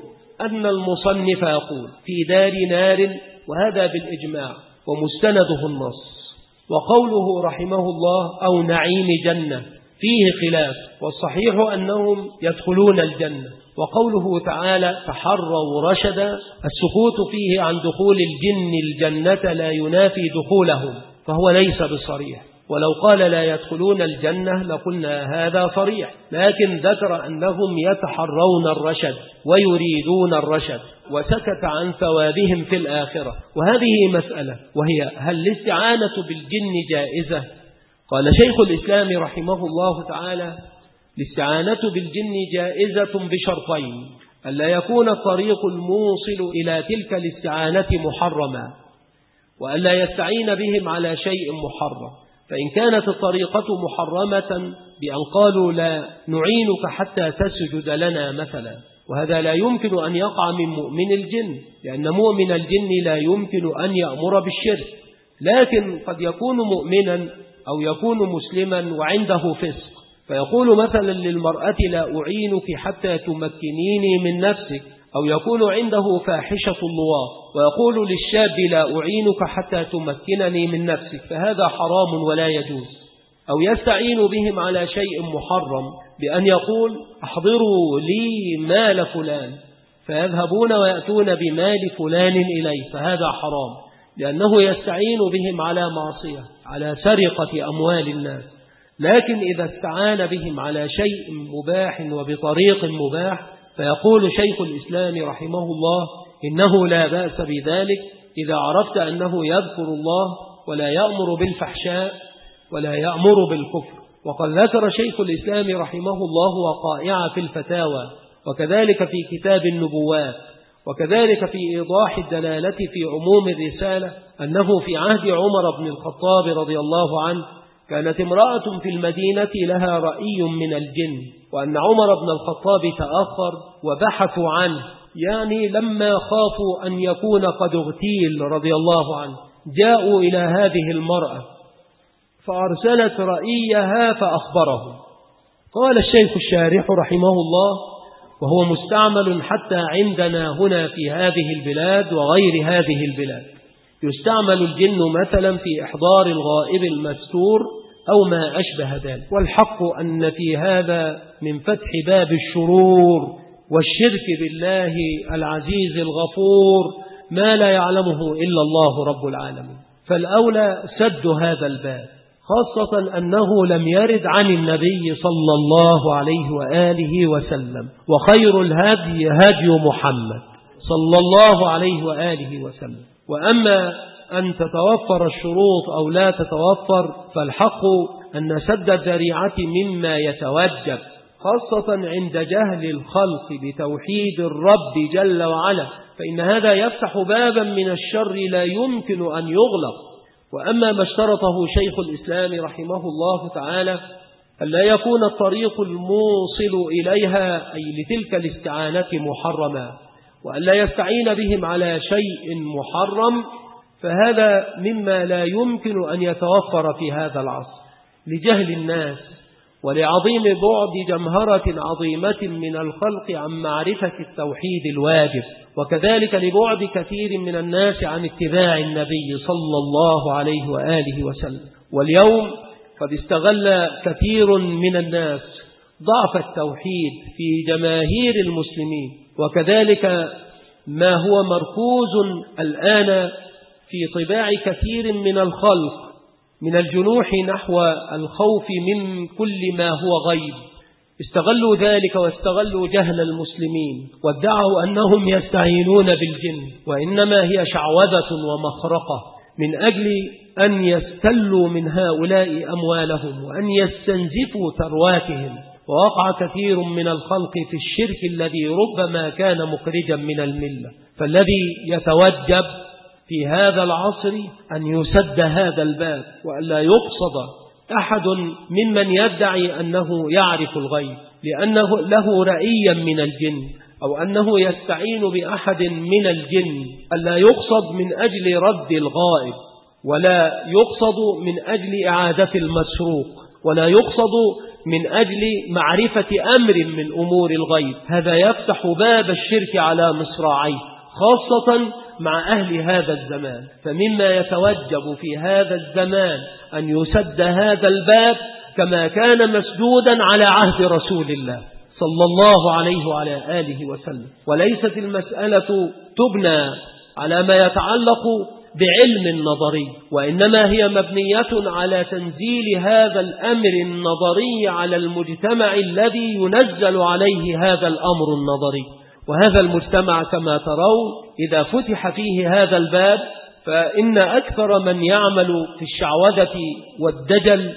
[SPEAKER 2] أن المصنف يقول في دار نار، وهذا بالإجماع ومستنده النص. وقوله رحمه الله أو نعيم جنة فيه خلاف، والصحيح أنهم يدخلون الجنة. وقوله تعالى تحروا رشدا، السكوت فيه عن دخول الجن الجنة لا ينافي دخولهم، فهو ليس بصريح. ولو قال لا يدخلون الجنة لقلنا هذا صريح، لكن ذكر أنهم يتحرون الرشد ويريدون الرشد، وسكت عن ثوابهم في الآخرة. وهذه مسألة، وهي هل الاستعانة بالجن جائزة؟ قال شيخ الإسلام رحمه الله تعالى الاستعانة بالجن جائزة بشرطين: ألا يكون الطريق الموصل إلى تلك الاستعانة محرما، وألا يستعين بهم على شيء محرم. فإن كانت الطريقة محرمة بأن قالوا لا نعينك حتى تسجد لنا مثلا، وهذا لا يمكن أن يقع من مؤمن الجن، لأن مؤمن الجن لا يمكن أن يأمر بالشرك. لكن قد يكون مؤمنا أو يكون مسلما وعنده فسق، فيقول مثلا للمرأة لا أعينك حتى تمكنيني من نفسك، أو يكون عنده فاحشة اللواط ويقول للشاب لا أعينك حتى تمكنني من نفسك، فهذا حرام ولا يجوز. أو يستعين بهم على شيء محرم بأن يقول احضروا لي مال فلان، فيذهبون ويأتون بمال فلان إليه، فهذا حرام، لأنه يستعين بهم على معصية، على سرقة أموال الناس. لكن إذا استعان بهم على شيء مباح وبطريق مباح، فيقول شيخ الإسلام رحمه الله إنه لا بأس بذلك إذا عرفت أنه يذكر الله ولا يأمر بالفحشاء ولا يأمر بالكفر. وقد ذكر شيخ الإسلام رحمه الله وقائع في الفتاوى، وكذلك في كتاب النبوات، وكذلك في إيضاح الدلالة في عموم الرسالة، أنه في عهد عمر بن الخطاب رضي الله عنه كانت امرأة في المدينة لها رأي من الجن، وأن عمر بن الخطاب تأخر وبحثوا عنه، يعني لما خافوا أن يكون قد اغتيل رضي الله عنه، جاءوا إلى هذه المرأة فأرسلت رأيها فأخبره. قال الشيخ الشارح رحمه الله: وهو مستعمل حتى عندنا هنا في هذه البلاد وغير هذه البلاد، يستعمل الجن مثلا في إحضار الغائب المستور أو ما أشبه ذلك. والحق أن في هذا من فتح باب الشرور والشرك بالله العزيز الغفور ما لا يعلمه إلا الله رب العالمين، فالأولى سد هذا الباب، خاصة أنه لم يرد عن النبي صلى الله عليه وآله وسلم، وخير الهدي هدي محمد صلى الله عليه وآله وسلم. وأما أن تتوفر الشروط أو لا تتوفر، فالحق أن سد الذريعة مما يتوجب، خاصة عند جهل الخلق بتوحيد الرب جل وعلا، فإن هذا يفتح بابا من الشر لا يمكن أن يغلق. وأما ما اشترطه شيخ الإسلام رحمه الله تعالى ألا يكون الطريق الموصل إليها أي لتلك الاستعانة محرما، وألا يستعين بهم على شيء محرم، فهذا مما لا يمكن أن يتوفر في هذا العصر لجهل الناس ولعظيم بعد جمهرة عظيمة من الخلق عن معرفة التوحيد الواجب، وكذلك لبعد كثير من الناس عن اتباع النبي صلى الله عليه وآله وسلم. واليوم قد استغل كثير من الناس ضعف التوحيد في جماهير المسلمين، وكذلك ما هو مركوز الآن في طباع كثير من الخلق من الجنوح نحو الخوف من كل ما هو غيب، استغلوا ذلك واستغلوا جهل المسلمين وادعوا أنهم يستعينون بالجن، وإنما هي شعوذة ومخرقة من أجل أن يستلوا من هؤلاء أموالهم وأن يستنزفوا ثرواتهم. ووقع كثير من الخلق في الشرك الذي ربما كان مخرجا من الملة. فالذي يتوجب في هذا العصر أن يسد هذا الباب، وأن لا يقصد أحد ممن يدعي أنه يعرف الغيب لأنه له رأيا من الجن، أو أنه يستعين بأحد من الجن، ألا يقصد من أجل رد الغائب، ولا يقصد من أجل إعادة المسروق، ولا يقصد من أجل معرفة أمر من أمور الغيب. هذا يفتح باب الشرك على مصراعيه، خاصة مع أهل هذا الزمان. فمما يتوجب في هذا الزمان أن يسد هذا الباب كما كان مسدودا على عهد رسول الله صلى الله عليه وعلى آله وسلم. وليست المسألة تبنى على ما يتعلق بعلم نظري، وإنما هي مبنية على تنزيل هذا الأمر النظري على المجتمع الذي ينزل عليه هذا الأمر النظري. وهذا المجتمع كما ترون إذا فتح فيه هذا الباب فإن أكثر من يعمل في الشعوذة والدجل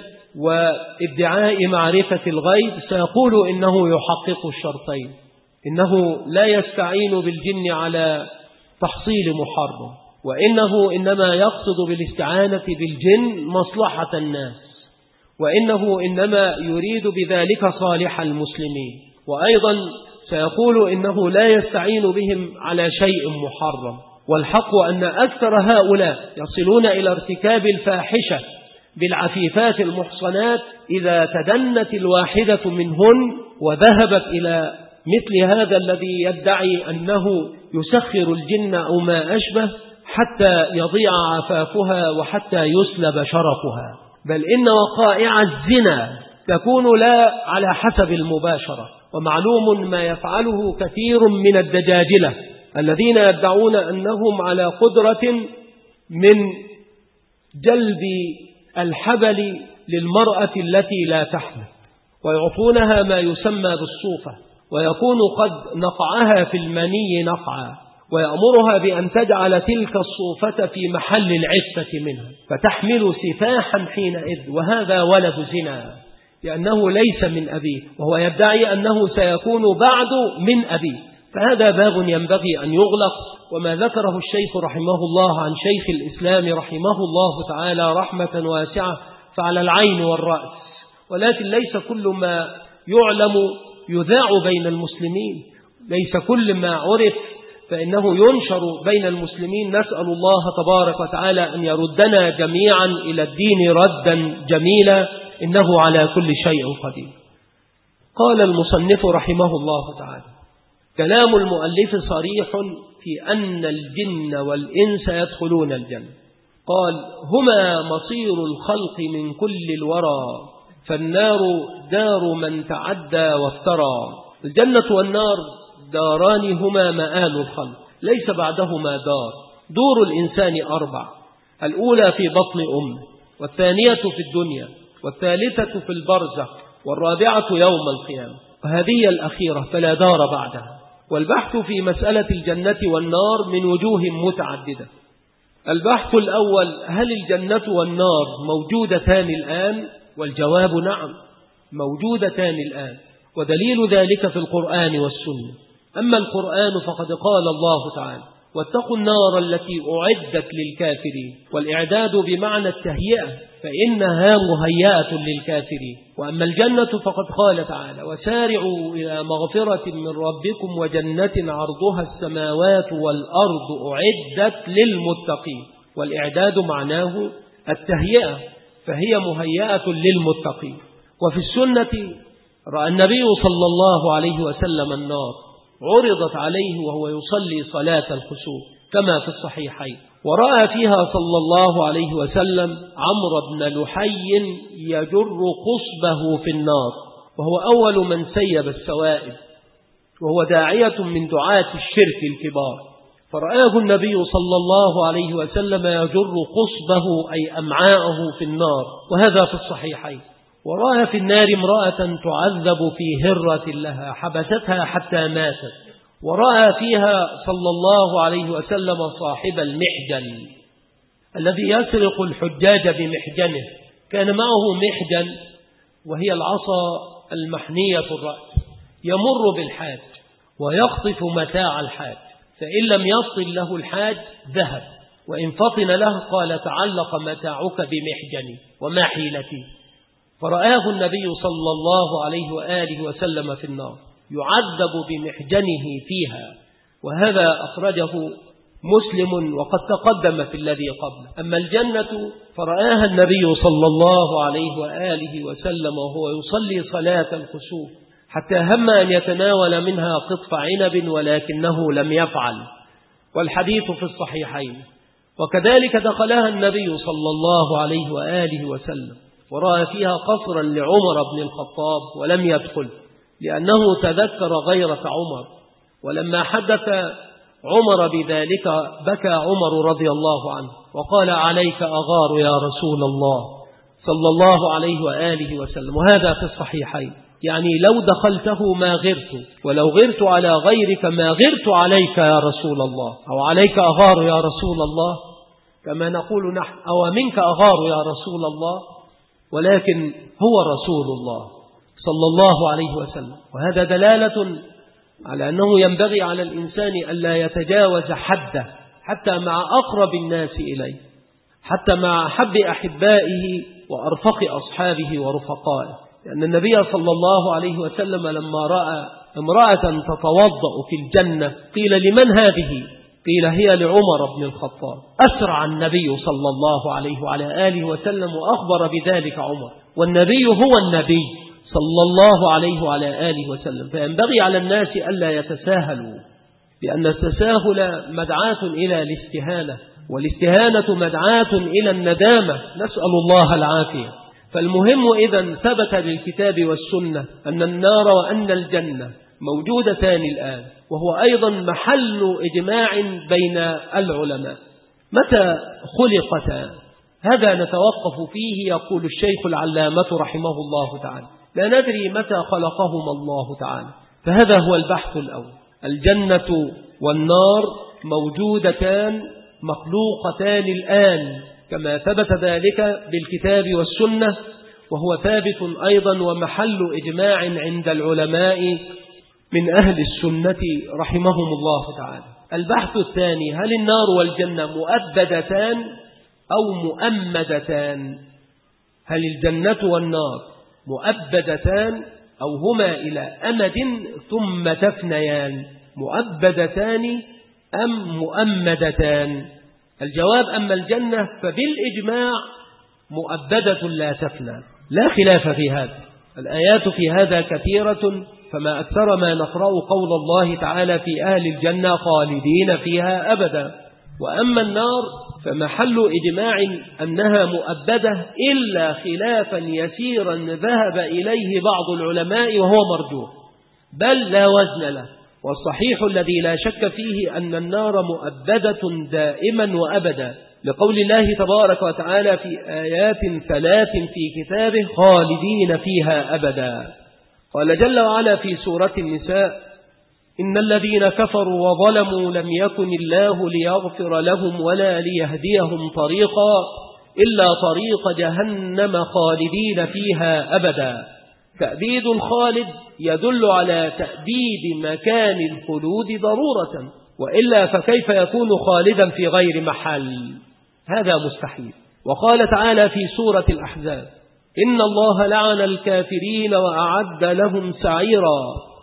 [SPEAKER 2] وادعاء معرفة الغيب سيقول إنه يحقق الشرطين: إنه لا يستعين بالجن على تحصيل محرم، وإنه إنما يقصد بالاستعانة بالجن مصلحة الناس، وإنه إنما يريد بذلك صالح المسلمين. وأيضا سيقول إنه لا يستعين بهم على شيء محرم. والحق أن أكثر هؤلاء يصلون إلى ارتكاب الفاحشة بالعفيفات المحصنات إذا تدنت الواحدة منهن وذهبت إلى مثل هذا الذي يدعي أنه يسخر الجن أو ما أشبه حتى يضيع عفافها وحتى يسلب شرفها. بل إن وقائع الزنا تكون لا على حسب المباشرة. ومعلوم ما يفعله كثير من الدجاجلة الذين يدعون أنهم على قدرة من جلب الحبل للمرأة التي لا تحمل، ويعطونها ما يسمى بالصوفة، ويكون قد نقعها في المني نقعا، ويأمرها بأن تجعل تلك الصوفة في محل العفة منها، فتحمل سفاحا حينئذ، وهذا ولد زنا لأنه ليس من أبيه، وهو يدعي أنه سيكون بعد من أبيه. فهذا باب ينبغي أن يغلق. وما ذكره الشيخ رحمه الله عن شيخ الإسلام رحمه الله تعالى رحمة واسعة فعلى العين والرأس، ولكن ليس كل ما يعلم يذاع بين المسلمين، ليس كل ما عرف فإنه ينشر بين المسلمين. نسأل الله تبارك وتعالى أن يردنا جميعا إلى الدين ردا جميلا، إنه على كل شيء قدير. قال المصنف رحمه الله تعالى: كلام المؤلف صريح في أن الجن والإنس يدخلون الجنة. قال: هما مصير الخلق من كل الورى، فالنار دار من تعدى وافترى. الجنة والنار داران هما مآل الخلق، ليس بعدهما دار. دور الإنسان أربع: الأولى في بطن أمه، والثانية في الدنيا، والثالثة في البرزخ، والرابعة يوم القيامة، وهذه الأخيرة فلا دار بعدها. والبحث في مسألة الجنة والنار من وجوه متعددة. البحث الأول: هل الجنة والنار موجودتان الآن؟ والجواب نعم، موجودتان الآن، ودليل ذلك في القرآن والسنة. أما القرآن فقد قال الله تعالى: واتقوا النار التي أعدت للكافرين. والإعداد بمعنى التهيئة، فإنها مهيئة للكافرين. وأما الجنة فقد قال تعالى: وسارعوا إلى مغفرة من ربكم وجنة عرضها السماوات والأرض أعدت للمتقين. والإعداد معناه التهيئة، فهي مهيئة للمتقين. وفي السنة رأى النبي صلى الله عليه وسلم النار عرضت عليه وهو يصلي صلاة الخسوف كما في الصحيحين، ورأى فيها صلى الله عليه وسلم عمرو بن لحي يجر قصبه في النار، وهو أول من سيب السوائب، وهو داعية من دعاة الشرك الكبار. فرآه النبي صلى الله عليه وسلم يجر قصبه أي أمعاءه في النار، وهذا في الصحيحين. ورأى في النار امرأة تعذب في هرة لها حبستها حتى ماتت. ورأى فيها صلى الله عليه وسلم صاحب المحجن الذي يسرق الحجاج بمحجنه. كان معه محجن وهي العصا المحنية الرأس، يمر بالحاج ويخطف متاع الحاج، فإن لم يصل له الحاج ذهب، وإن فطن له قال تعلق متاعك بمحجني وما حيلتي. فرآه النبي صلى الله عليه وآله وسلم في النار يعذب بمحجنه فيها، وهذا أخرجه مسلم وقد تقدم في الذي قبل. أما الجنة فرآها النبي صلى الله عليه وآله وسلم وهو يصلي صلاة الخسوف حتى هم أن يتناول منها قطف عنب ولكنه لم يفعل، والحديث في الصحيحين. وكذلك دخلها النبي صلى الله عليه وآله وسلم ورأى فيها قصرا لعمر بن الخطاب ولم يدخل لأنه تذكر غيرة عمر، ولما حدث عمر بذلك بكى عمر رضي الله عنه وقال عليك أغار يا رسول الله صلى الله عليه وآله وسلم، وهذا في الصحيحين. يعني لو دخلته ما غرت، ولو غرت على غيرك ما غرت عليك يا رسول الله، أو عليك أغار يا رسول الله كما نقول نحن، أو منك أغار يا رسول الله، ولكن هو رسول الله صلى الله عليه وسلم. وهذا دلالة على أنه ينبغي على الإنسان ألا يتجاوز حده حتى مع أقرب الناس إليه، حتى مع أحب أحبائه وأرفق أصحابه ورفقائه. لأن النبي صلى الله عليه وسلم لما رأى امرأة تتوضأ في الجنة قيل لمن هذه؟ قيل هي لعمر بن الخطاب. أسرع النبي صلى الله عليه وعلى آله وسلم وأخبر بذلك عمر، والنبي هو النبي صلى الله عليه وعلى آله وسلم. فينبغي على الناس ألا يتساهلوا، لأن التساهل مدعاة إلى الاستهانة، والاستهانة مدعاة إلى الندامة، نسأل الله العافية. فالمهم إذن ثبت للكتاب والسنة أن النار وأن الجنة موجودتان الآن، وهو أيضا محل إجماع بين العلماء. متى خلقتا؟ هذا نتوقف فيه. يقول الشيخ العلامة رحمه الله تعالى لا ندري متى خلقهما الله تعالى، فهذا هو البحث الأول. الجنة والنار موجودتان مخلوقتان الآن كما ثبت ذلك بالكتاب والسنة، وهو ثابت أيضا ومحل إجماع عند العلماء من أهل السنة رحمهم الله تعالى. البحث الثاني: هل النار والجنة مؤبدتان أو مؤمدتان؟ هل الجنة والنار مؤبدتان أو هما إلى أمد ثم تفنيان؟ مؤبدتان أم مؤمدتان؟ الجواب: أما الجنة فبالإجماع مؤبدة لا تفنى، لا خلاف في هذا. الآيات في هذا كثيرة، فما أكثر ما نقرأ قول الله تعالى في أهل الجنة خالدين فيها أبدا. وأما النار فمحل إجماع أنها مؤبدة إلا خلافا يسيرا ذهب إليه بعض العلماء وهو مرجوح، بل لا وزن له. والصحيح الذي لا شك فيه أن النار مؤبدة دائما وأبدا، لقول الله تبارك وتعالى في آيات ثلاث في كتابه خالدين فيها أبدا. قال جل وعلا في سورة النساء: إن الذين كفروا وظلموا لم يكن الله ليغفر لهم ولا ليهديهم طريقا إلا طريق جهنم خالدين فيها أبدا. تأبيد الخالد يدل على تأبيد مكان الخلود ضرورة، وإلا فكيف يكون خالدا في غير محل؟ هذا مستحيل. وقال تعالى في سورة الأحزاب: إن الله لعن الكافرين وأعد لهم سعيرا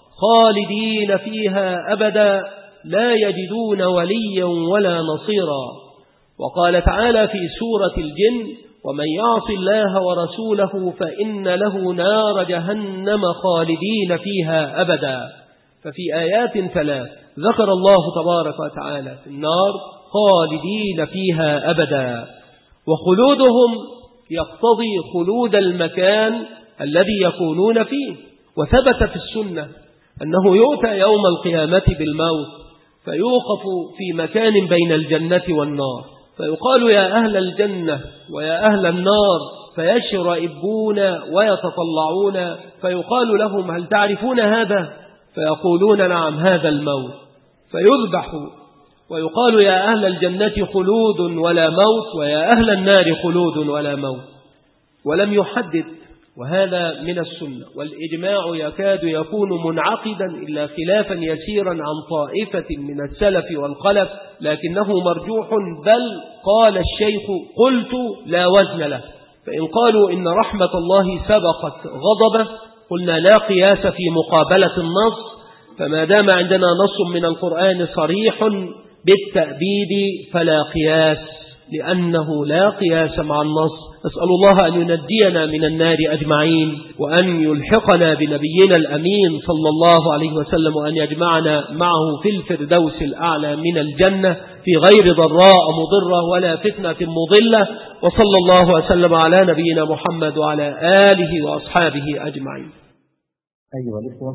[SPEAKER 2] خالدين فيها أبدا لا يجدون وليا ولا نصيرا. وقال تعالى في سورة الجن: ومن يعص الله ورسوله فإن له نار جهنم خالدين فيها أبدا. ففي آيات ثلاث ذكر الله تبارك وتعالى في النار خالدين فيها أبدا، وخلودهم يقتضي خلود المكان الذي يكونون فيه. وثبت في السنة أنه يؤتى يوم القيامة بالموت فيوقف في مكان بين الجنة والنار، فيقال: يا أهل الجنة ويا أهل النار، فيشرئبون ويتطلعون، فيقال لهم: هل تعرفون هذا؟ فيقولون: نعم، هذا الموت. فيذبح ويقال يا أهل الجنة خلود ولا موت، ويا أهل النار خلود ولا موت، ولم يحدد. وهذا من السنة، والإجماع يكاد يكون منعقدا إلا خلافا يسيرا عن طائفة من السلف والخلف، لكنه مرجوح. بل قال الشيخ قلت لا وزن له. فإن قالوا إن رحمة الله سبقت غضبه قلنا لا قياس في مقابلة النص، فما دام عندنا نص من القرآن صريح بالتأبيد فلا قياس، لأنه لا قياس مع النص. نسأل الله أن ينجينا من النار أجمعين، وأن يلحقنا بنبينا الأمين صلى الله عليه وسلم، وأن يجمعنا معه في الفردوس الأعلى من الجنة في غير ضراء مضرة ولا فتنة مضلة. وصلى الله وسلم على نبينا محمد وعلى آله وأصحابه أجمعين.
[SPEAKER 1] أيها الإخوة،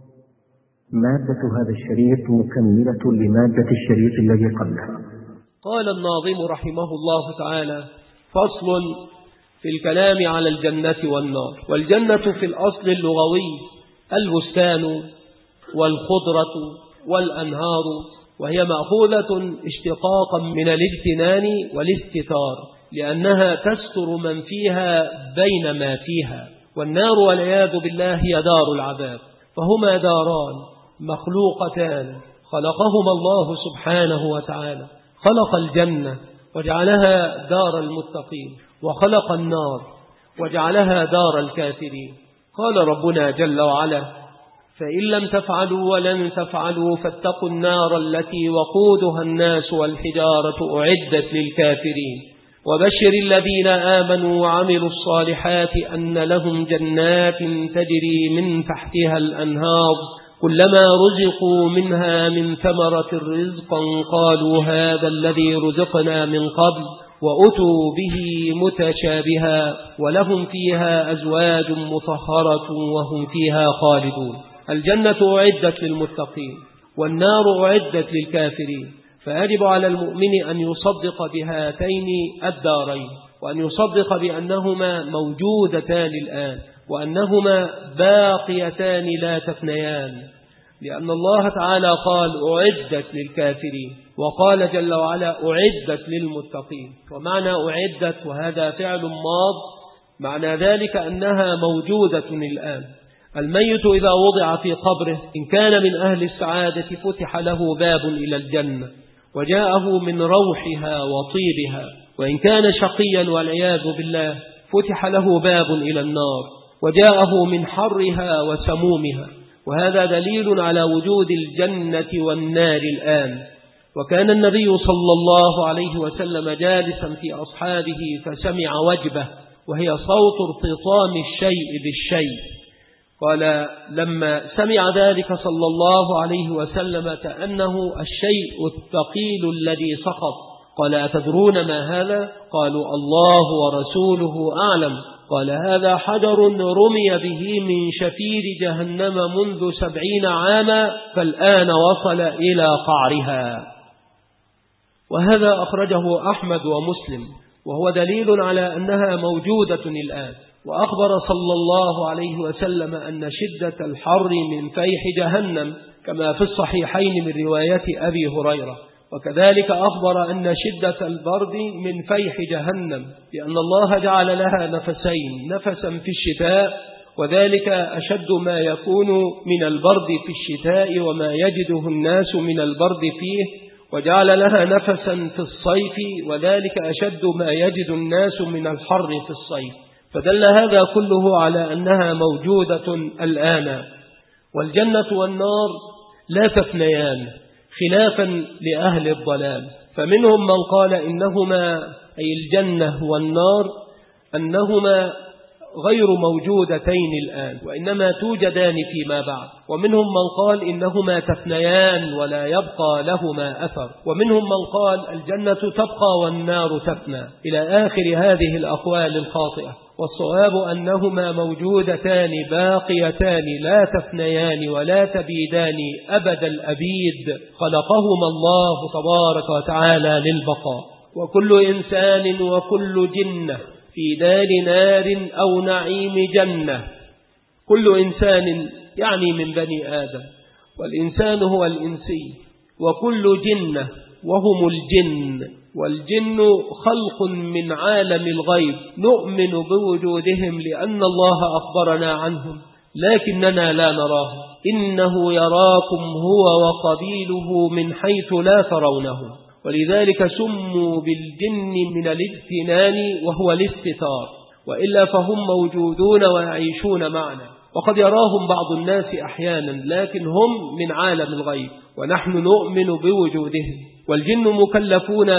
[SPEAKER 1] مادة هذا الشريط مكملة لمادة الشريط الذي قبلها.
[SPEAKER 2] قال الناظم رحمه الله تعالى: فصل في الكلام على الجنة والنار. والجنة في الأصل اللغوي البستان والخضرة والأنهار، وهي مأخوذة اشتقاقا من الاجتنان والاستتار، لأنها تستر من فيها بين ما فيها. والنار والعياذ بالله هي دار العذاب، فهما داران مخلوقتان خلقهما الله سبحانه وتعالى. خلق الجنة وجعلها دار المتقين، وخلق النار وجعلها دار الكافرين. قال ربنا جل وعلا: فإن لم تفعلوا ولن تفعلوا فاتقوا النار التي وقودها الناس والحجارة أعدت للكافرين وبشر الذين آمنوا وعملوا الصالحات أن لهم جنات تجري من تحتها الأنهار كلما رزقوا منها من ثمرة رزقا قالوا هذا الذي رزقنا من قبل وأتوا به متشابها ولهم فيها أزواج مطهرة وهم فيها خالدون. الجنة أعدت للمتقين والنار أعدت للكافرين، فيجب على المؤمن أن يصدق بهاتين الدارين، وأن يصدق بأنهما موجودتان الآن، وأنهما باقيتان لا تفنيان، لأن الله تعالى قال أعدت للكافرين، وقال جل وعلا أعدت للمتقين. ومعنى أعدت وهذا فعل ماض معنى ذلك أنها موجودة الآن. الميت إذا وضع في قبره إن كان من أهل السعادة فتح له باب إلى الجنة وجاءه من روحها وطيبها، وإن كان شقيا والعياذ بالله فتح له باب إلى النار وجاءه من حرها وسمومها. وهذا دليل على وجود الجنة والنار الآن. وكان النبي صلى الله عليه وسلم جالسا في أصحابه فسمع وجبة، وهي صوت ارتطام الشيء بالشيء. قال لما سمع ذلك صلى الله عليه وسلم كأنه الشيء الثقيل الذي سقط، قال أتدرون ما هذا؟ قالوا الله ورسوله أعلم. قال هذا حجر رمي به من شفير جهنم منذ سبعين عاما فالآن وصل إلى قعرها. وهذا أخرجه أحمد ومسلم، وهو دليل على أنها موجودة الآن. وأخبر صلى الله عليه وسلم أن شدة الحر من فيح جهنم كما في الصحيحين من رواية أبي هريرة. وكذلك أخبر أن شدة البرد من فيح جهنم، لأن الله جعل لها نفسين، نفسا في الشتاء وذلك أشد ما يكون من البرد في الشتاء وما يجده الناس من البرد فيه، وجعل لها نفسا في الصيف وذلك أشد ما يجد الناس من الحر في الصيف. فدل هذا كله على أنها موجودة الآن. والجنة والنار لا تفنيان خلافا لأهل الضلال، فمنهم من قال إنهما أي الجنة والنار أنهما غير موجودتين الآن وإنما توجدان فيما بعد، ومنهم من قال إنهما تفنيان ولا يبقى لهما أثر، ومنهم من قال الجنة تبقى والنار تفنى، إلى آخر هذه الأقوال الخاطئة. والصواب أنهما موجودتان باقيتان لا تفنيان ولا تبيدان أبد الأبيد، خلقهما الله تبارك وتعالى للبقاء. وكل إنسان وكل جنة في دار نار أو نعيم جنة. كل إنسان يعني من بني آدم، والإنسان هو الإنسي، وكل جنة وهم الجن، والجن خلق من عالم الغيب نؤمن بوجودهم لأن الله أخبرنا عنهم لكننا لا نراهم، إنه يراكم هو وقبيله من حيث لا ترونه، ولذلك سموا بالجن من الاجتنان وهو الاستتار، وإلا فهم موجودون ويعيشون معنا، وقد يراهم بعض الناس أحيانا لكن هم من عالم الغيب ونحن نؤمن بوجودهم. والجن مكلفون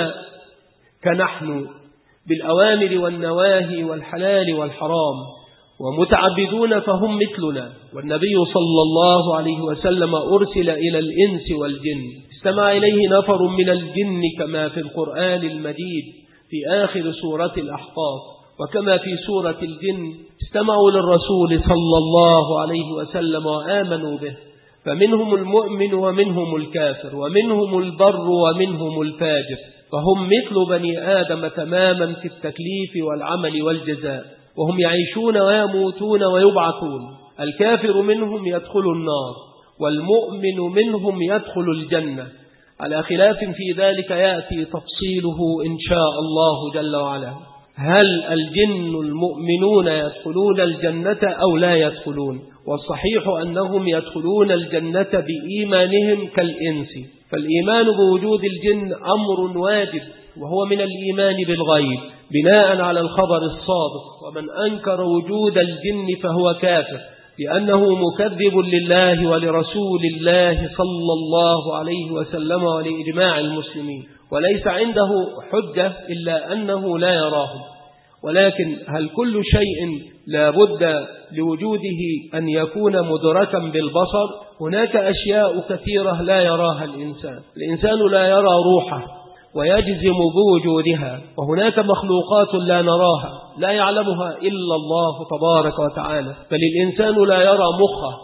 [SPEAKER 2] كنحن بالأوامر والنواهي والحلال والحرام، ومتعبدون فهم مثلنا، والنبي صلى الله عليه وسلم أرسل إلى الإنس والجن، استمع إليه نفر من الجن كما في القرآن المجيد في آخر سورة الأحقاف، وكما في سورة الجن استمعوا للرسول صلى الله عليه وسلم وآمنوا به، فمنهم المؤمن ومنهم الكافر، ومنهم البر ومنهم الفاجر، فهم مثل بني آدم تماما في التكليف والعمل والجزاء، وهم يعيشون ويموتون ويبعثون. الكافر منهم يدخل النار، والمؤمن منهم يدخل الجنة، على خلاف في ذلك يأتي تفصيله إن شاء الله جل وعلا. هل الجن المؤمنون يدخلون الجنة أو لا يدخلون؟ والصحيح أنهم يدخلون الجنة بإيمانهم كالإنس، فالإيمان بوجود الجن أمر واجب، وهو من الإيمان بالغيب بناء على الخبر الصادق، ومن أنكر وجود الجن فهو كافر، لأنه مكذب لله ولرسول الله صلى الله عليه وسلم ولإجماع المسلمين، وليس عنده حجة إلا أنه لا يراهم. ولكن هل كل شيء لا بد لوجوده أن يكون مدركا بالبصر؟ هناك أشياء كثيرة لا يراها الإنسان، الإنسان لا يرى روحه ويجزم بوجودها، وهناك مخلوقات لا نراها لا يعلمها إلا الله تبارك وتعالى، بل الإنسان لا يرى مخه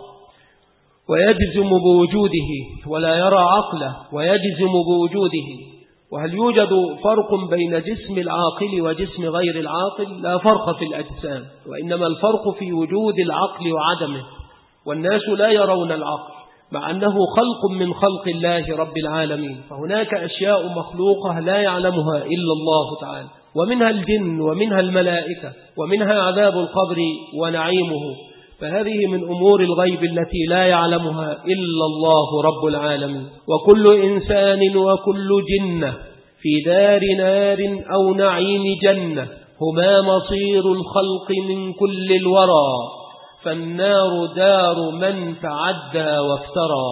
[SPEAKER 2] ويجزم بوجوده، ولا يرى عقله ويجزم بوجوده. وهل يوجد فرق بين جسم العاقل وجسم غير العاقل؟ لا فرق في الأجسام، وإنما الفرق في وجود العقل وعدمه، والناس لا يرون العقل مع أنه خلق من خلق الله رب العالمين، فهناك أشياء مخلوقة لا يعلمها إلا الله تعالى، ومنها الجن ومنها الملائكة ومنها عذاب القبر ونعيمه، فهذه من أمور الغيب التي لا يعلمها إلا الله رب العالمين. وكل إنسان وكل جنة في دار نار أو نعيم جنة هما مصير الخلق من كل الورى، فالنار دار من تعدى وافترى.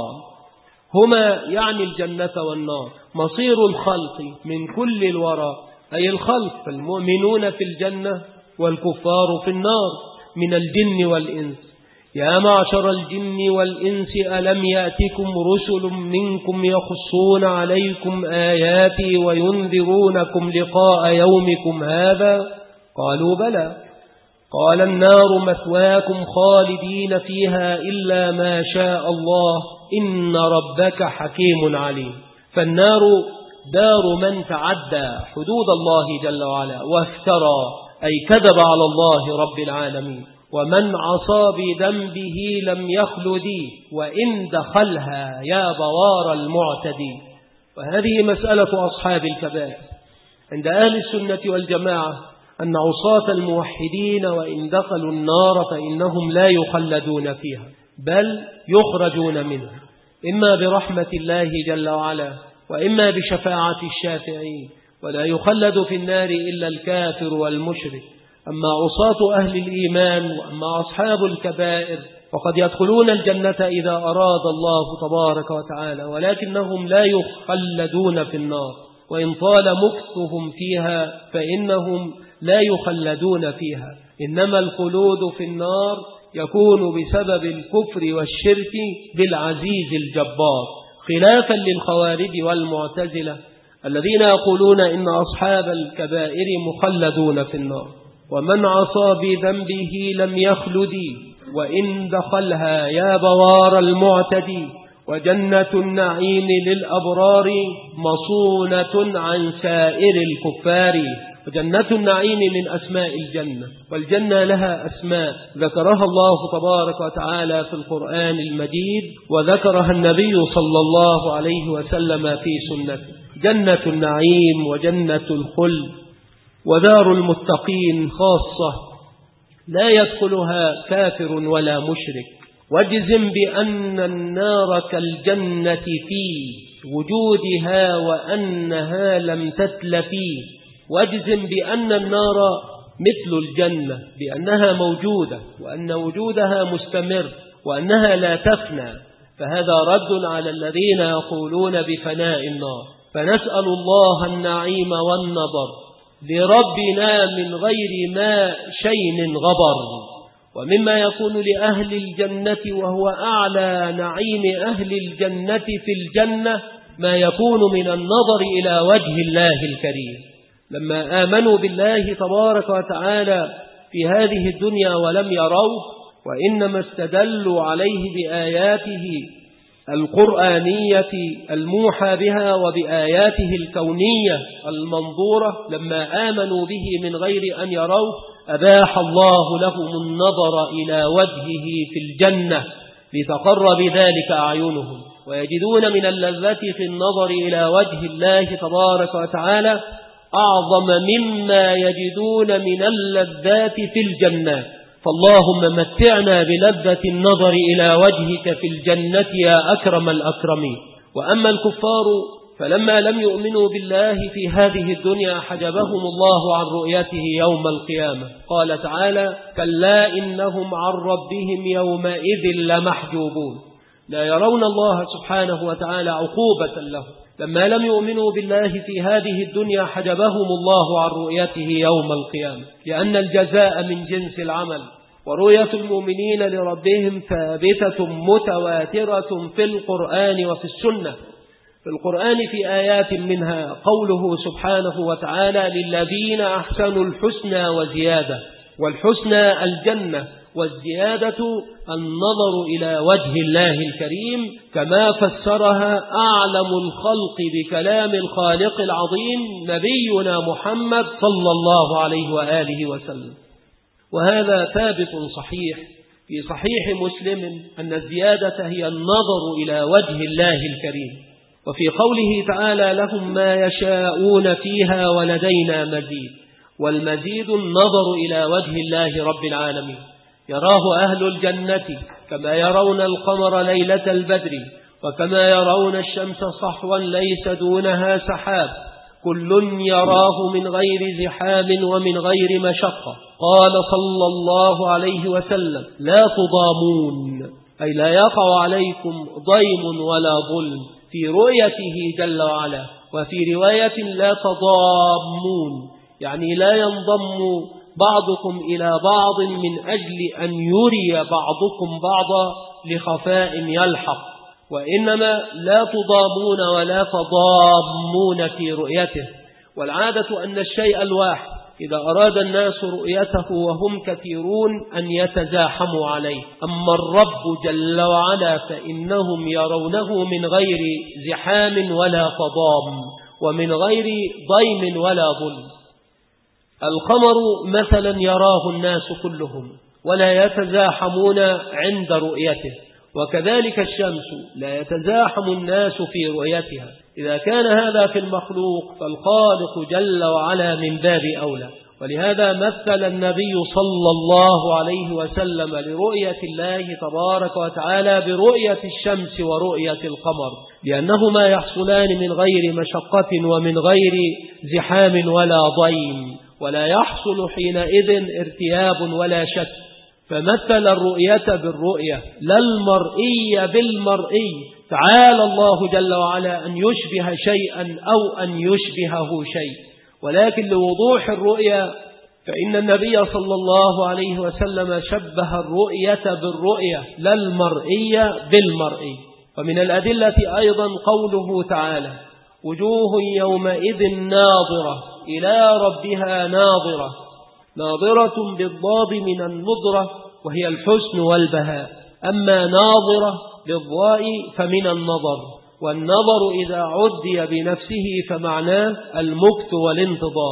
[SPEAKER 2] هما يعني الجنة والنار مصير الخلق من كل الورى، أي الخلق، فالمؤمنون في الجنة والكفار في النار من الجن والإنس. يا معشر الجن والإنس ألم يأتكم رسل منكم يخصون عليكم آياتي وينذرونكم لقاء يومكم هذا؟ قالوا بلى. قال النار مثواكم خالدين فيها إلا ما شاء الله إن ربك حكيم عليم. فالنار دار من تعدى حدود الله جل وعلا وافترى، أي كذب على الله رب العالمين، ومن عصى بذنبه لم يخلدي وإن دخلها يا بوار المعتدي. وهذه مسألة أصحاب الكبائر عند أهل السنة والجماعة، أن عصاة الموحدين وإن دخلوا النار فإنهم لا يخلدون فيها بل يخرجون منها، إما برحمة الله جل وعلا وإما بشفاعة الشافعين، ولا يخلد في النار إلا الكافر والمشرك. أما عصاة أهل الإيمان وأما أصحاب الكبائر فقد يدخلون الجنة إذا أراد الله تبارك وتعالى، ولكنهم لا يخلدون في النار، وإن طال مكثهم فيها فإنهم لا يخلدون فيها، إنما الخلود في النار يكون بسبب الكفر والشرك بالعزيز الجبار، خلافا للخوارج والمعتزلة الذين يقولون إن أصحاب الكبائر مخلدون في النار. ومن عصى بذنبه لم يخلدي وإن دخلها يا بوار المعتدي. وجنة النعيم للأبرار مصونة عن سائر الكفار. وجنة النعيم من أسماء الجنة، والجنة لها أسماء ذكرها الله تبارك وتعالى في القرآن المجيد، وذكرها النبي صلى الله عليه وسلم في سنته. جنة النعيم وجنة الخلد ودار المتقين خاصة لا يدخلها كافر ولا مشرك. واجزم بأن النار كالجنة في وجودها وأنها لم تتلفي. واجزم بأن النار مثل الجنة بأنها موجودة وأن وجودها مستمر وأنها لا تفنى. فهذا رد على الذين يقولون بفناء النار. فنسأل الله النعيم والنظر لربنا من غير ما شيء غبر. ومما يكون لأهل الجنة وهو أعلى نعيم أهل الجنة في الجنة ما يكون من النظر إلى وجه الله الكريم. لما آمنوا بالله تبارك وتعالى في هذه الدنيا ولم يروه وإنما استدلوا عليه بآياته القرآنية الموحى بها وبآياته الكونية المنظورة، لما آمنوا به من غير أن يروه أباح الله لهم النظر إلى وجهه في الجنة لتقر بذلك أعينهم، ويجدون من اللذة في النظر إلى وجه الله تبارك وتعالى أعظم مما يجدون من اللذات في الجنة. فاللهم متعنا بلذة النظر إلى وجهك في الجنة يا أكرم الأكرمين. وأما الكفار فلما لم يؤمنوا بالله في هذه الدنيا حجبهم الله عن رؤيته يوم القيامة. قال تعالى: كلا إنهم عن ربهم يومئذ لمحجوبون. لا يرون الله سبحانه وتعالى عقوبة لهم. لما لم يؤمنوا بالله في هذه الدنيا حجبهم الله عن رؤيته يوم القيامة، لأن الجزاء من جنس العمل. ورؤية المؤمنين لربهم ثابتة متواترة في القرآن وفي السنة. في القرآن في آيات منها قوله سبحانه وتعالى: للذين أحسنوا الحسنى وزيادة. والحسنى الجنة، والزيادة النظر إلى وجه الله الكريم، كما فسرها أعلم الخلق بكلام الخالق العظيم نبينا محمد صلى الله عليه وآله وسلم. وهذا ثابت صحيح في صحيح مسلم أن الزيادة هي النظر إلى وجه الله الكريم. وفي قوله تعالى: لهم ما يشاءون فيها ولدينا مزيد. والمزيد النظر إلى وجه الله رب العالمين، يراه أهل الجنة كما يرون القمر ليلة البدر، وكما يرون الشمس صحوا ليس دونها سحاب، كل يراه من غير زحام ومن غير مشقة. قال صلى الله عليه وسلم: لا تضامون، أي لا يقع عليكم ضيم ولا ظلم في رؤيته جل وعلا. وفي رواية: لا تضامون، يعني لا ينضم بعضكم إلى بعض من أجل أن يري بعضكم بعضا لخفاء يلحق، وإنما لا تضامون ولا تضامون في رؤيته. والعادة أن الشيء الواحد إذا أراد الناس رؤيته وهم كثيرون أن يتزاحموا عليه. أما الرب جل وعلا فإنهم يرونه من غير زحام ولا تضام، ومن غير ضيم ولا ظلم. القمر مثلا يراه الناس كلهم ولا يتزاحمون عند رؤيته، وكذلك الشمس لا يتزاحم الناس في رؤيتها. إذا كان هذا في المخلوق فالخالق جل وعلا من باب أولى. ولهذا مثل النبي صلى الله عليه وسلم لرؤية الله تبارك وتعالى برؤية الشمس ورؤية القمر، لأنهما يحصلان من غير مشقة ومن غير زحام ولا ضيم، ولا يحصل حينئذ ارتياب ولا شك. فمثل الرؤية بالرؤية لا المرئي بالمرئي. تعالى الله جل وعلا أن يشبه شيئا أو أن يشبهه شيء، ولكن لوضوح الرؤية فإن النبي صلى الله عليه وسلم شبه الرؤية بالرؤية لا المرئي بالمرئي. ومن الأدلة أيضا قوله تعالى: وجوه يومئذ ناظرة إلى ربها ناظرة. ناظرة بالضاد من النظرة وهي الحسن والبهاء، أما ناظرة بالضاء فمن النظر. والنظر إذا عدي بنفسه فمعناه المكث والانتظار.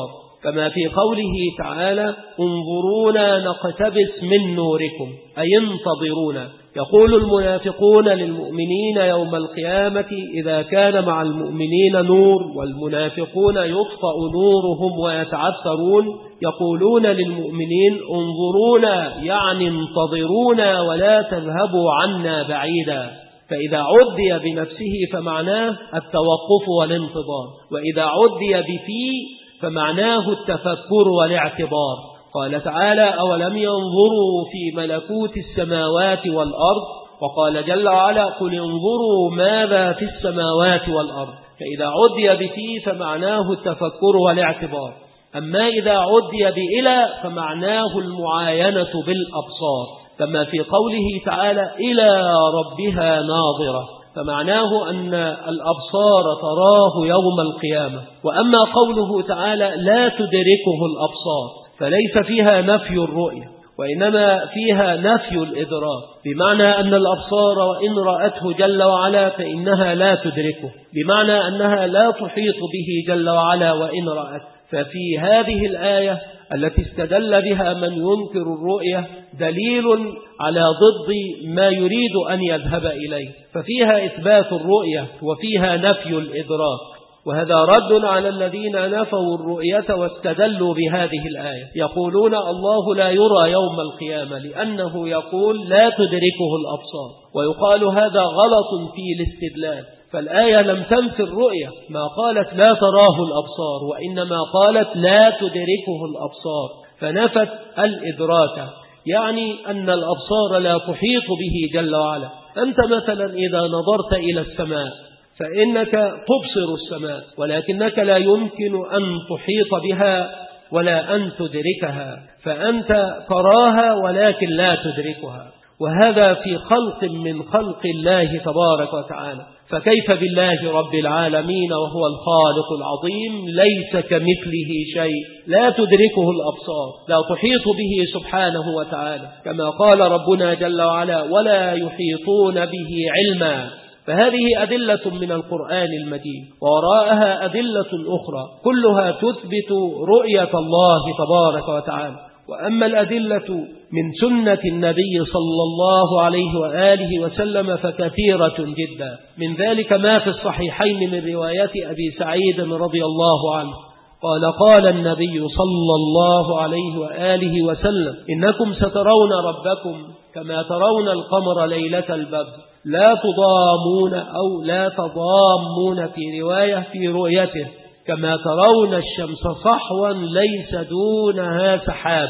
[SPEAKER 2] كما في قوله تعالى انظرونا نقتبس من نوركم أي انتظرونا. يقول المنافقون للمؤمنين يوم القيامة إذا كان مع المؤمنين نور والمنافقون يطفأ نورهم ويتعثرون، يقولون للمؤمنين انظرونا يعني انتظرونا ولا تذهبوا عنا بعيدا. فإذا عدي بنفسه فمعناه التوقف والانتظار، وإذا عدي بفي فمعناه التفكر والاعتبار. قال تعالى أولم ينظروا في ملكوت السماوات والأرض، وقال جل وعلا قل انظروا ماذا في السماوات والأرض. فإذا عدي بفي فمعناه التفكر والاعتبار. أما إذا عدي بإلى فمعناه المعاينة بالأبصار، كما في قوله تعالى إلى ربها ناظرة، فمعناه أن الأبصار تراه يوم القيامة. وأما قوله تعالى لا تدركه الأبصار فليس فيها نفي الرؤية، وإنما فيها نفي الإدراك، بمعنى أن الأبصار وإن رأته جل وعلا فإنها لا تدركه، بمعنى أنها لا تحيط به جل وعلا وإن رأت. ففي هذه الآية التي استدل بها من ينكر الرؤية دليل على ضد ما يريد أن يذهب إليه، ففيها إثبات الرؤية وفيها نفي الإدراك. وهذا رد على الذين نفوا الرؤية واستدلوا بهذه الآية، يقولون الله لا يرى يوم القيامة لأنه يقول لا تدركه الأبصار، ويقال هذا غلط في الاستدلال. فالآية لم تنفي الرؤية، ما قالت لا تراه الأبصار، وإنما قالت لا تدركه الأبصار، فنفت الإدراك، يعني أن الأبصار لا تحيط به جل وعلا. أنت مثلا إذا نظرت إلى السماء فإنك تبصر السماء، ولكنك لا يمكن أن تحيط بها ولا أن تدركها، فأنت تراها ولكن لا تدركها. وهذا في خلق من خلق الله تبارك وتعالى، فكيف بالله رب العالمين وهو الخالق العظيم ليس كمثله شيء، لا تدركه الأبصار، لا تحيط به سبحانه وتعالى، كما قال ربنا جل وعلا ولا يحيطون به علما. فهذه أدلة من القرآن المجيد، ووراءها أدلة أخرى كلها تثبت رؤية الله تبارك وتعالى. وأما الأدلة من سنة النبي صلى الله عليه وآله وسلم فكثيرة جدا، من ذلك ما في الصحيحين من رواية أبي سعيد رضي الله عنه قال قال النبي صلى الله عليه وآله وسلم إنكم سترون ربكم كما ترون القمر ليلة البدر لا تضامون أو لا تضامون في رواية في رؤيته كما ترون الشمس صحوا ليس دونها سحاب.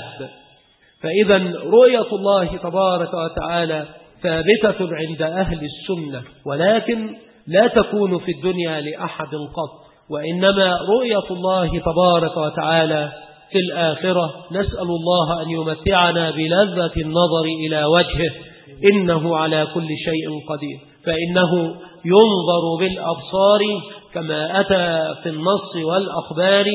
[SPEAKER 2] فإذا رؤية الله تبارك وتعالى ثابتة عند أهل السنة، ولكن لا تكون في الدنيا لأحد قط، وإنما رؤية الله تبارك وتعالى في الآخرة. نسأل الله أن يمتعنا بلذة النظر إلى وجهه إنه على كل شيء قدير، فإنه ينظر بالأبصار كما أتى في النص والأخبار،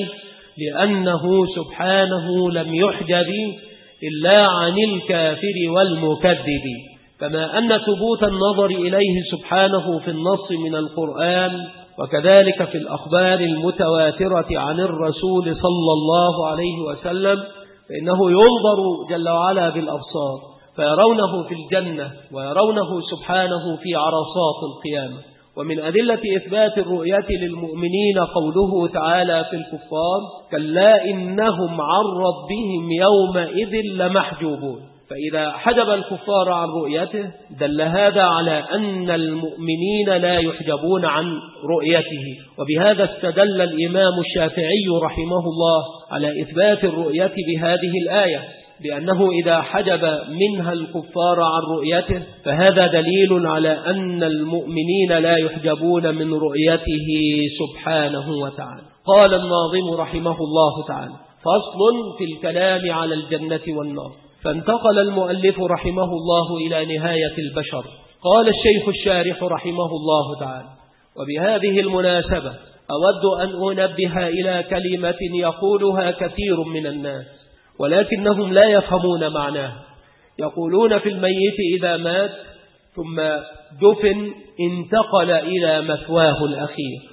[SPEAKER 2] لأنه سبحانه لم يحجب إلا عن الكافر والمكذب، كما أن ثبوت النظر إليه سبحانه في النص من القرآن وكذلك في الأخبار المتواترة عن الرسول صلى الله عليه وسلم، فإنه ينظر جل وعلا بالأبصار فيرونه في الجنة ويرونه سبحانه في عرصات القيامة. ومن أدلة إثبات الرؤية للمؤمنين قوله تعالى في الكفار كلا إنهم عن ربهم يومئذ لمحجوبون. فإذا حجب الكفار عن رؤيته دل هذا على أن المؤمنين لا يحجبون عن رؤيته. وبهذا استدل الإمام الشافعي رحمه الله على إثبات الرؤية بهذه الآية، بأنه إذا حجب منها الكفار عن رؤيته فهذا دليل على أن المؤمنين لا يحجبون من رؤيته سبحانه وتعالى. قال الناظم رحمه الله تعالى فصل في الكلام على الجنة والنار. فانتقل المؤلف رحمه الله إلى نهاية البشر. قال الشيخ الشارح رحمه الله تعالى وبهذه المناسبة أود أن أنبه إلى كلمة يقولها كثير من الناس ولكنهم لا يفهمون معناه. يقولون في الميت إذا مات ثم دفن انتقل إلى مثواه الأخير،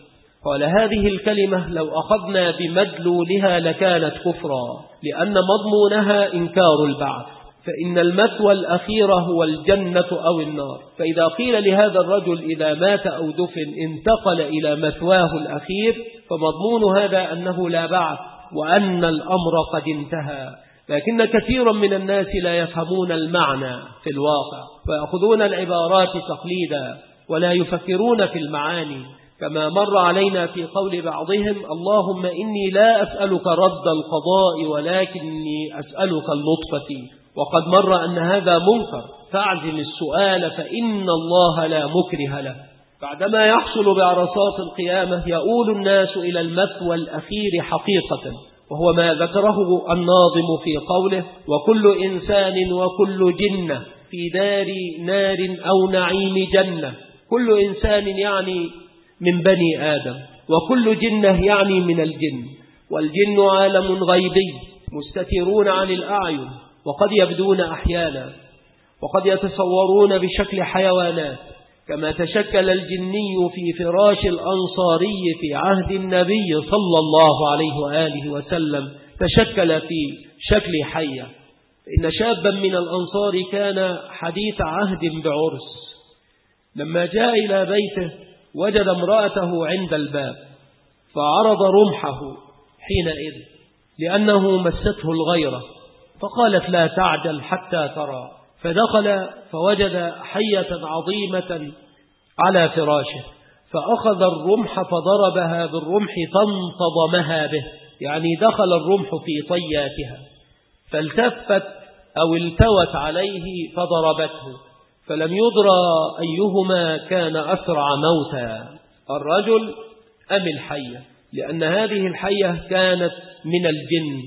[SPEAKER 2] قال هذه الكلمة لو أخذنا بمدلولها لكانت كفرا، لأن مضمونها إنكار البعث، فإن المثوى الأخير هو الجنة أو النار. فإذا قيل لهذا الرجل إذا مات أو دفن انتقل إلى مثواه الأخير، فمضمون هذا أنه لا بعث وأن الأمر قد انتهى. لكن كثيرا من الناس لا يفهمون المعنى في الواقع، فيأخذون العبارات تقليدا ولا يفكرون في المعاني، كما مر علينا في قول بعضهم اللهم إني لا أسألك رد القضاء ولكني أسألك اللطف فيه. وقد مر أن هذا منكر، فاعزم السؤال فإن الله لا مكره له. بعدما يحصل بعرصات القيامة يؤول الناس إلى المثوى الأخير حقيقة، وهو ما ذكره الناظم في قوله وكل إنسان وكل جنة في دار نار أو نعيم جنة. كل إنسان يعني من بني آدم، وكل جنة يعني من الجن. والجن عالم غيبي مستترون عن الأعين، وقد يبدون أحيانا، وقد يتصورون بشكل حيوانات، كما تشكل الجني في فراش الأنصاري في عهد النبي صلى الله عليه وآله وسلم، تشكل في شكل حية. إن شابا من الأنصار كان حديث عهد بعرس، لما جاء إلى بيته وجد امرأته عند الباب، فعرض رمحه حينئذ لأنه مسته الغيرة، فقالت لا تعجل حتى ترى. فدخل فوجد حية عظيمة على فراشه، فأخذ الرمح فضربها بالرمح فانتضمها به، يعني دخل الرمح في طياتها، فالتفت أو التوت عليه فضربته، فلم يدرى أيهما كان أسرع موتا، الرجل أم الحية، لأن هذه الحية كانت من الجن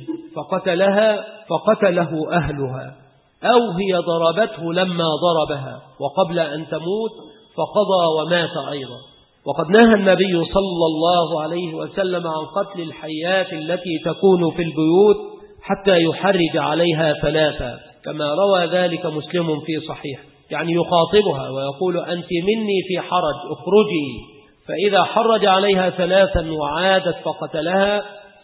[SPEAKER 2] فقتلها فقتله أهلها، أو هي ضربته لما ضربها وقبل أن تموت فقضى ومات أيضا. وقد نهى النبي صلى الله عليه وسلم عن قتل الحيات التي تكون في البيوت حتى يحرج عليها ثلاثة، كما روى ذلك مسلم في صحيح، يعني يخاطبها ويقول أنت مني في حرج اخرجي، فإذا حرج عليها ثلاثا وعادت فقتلها،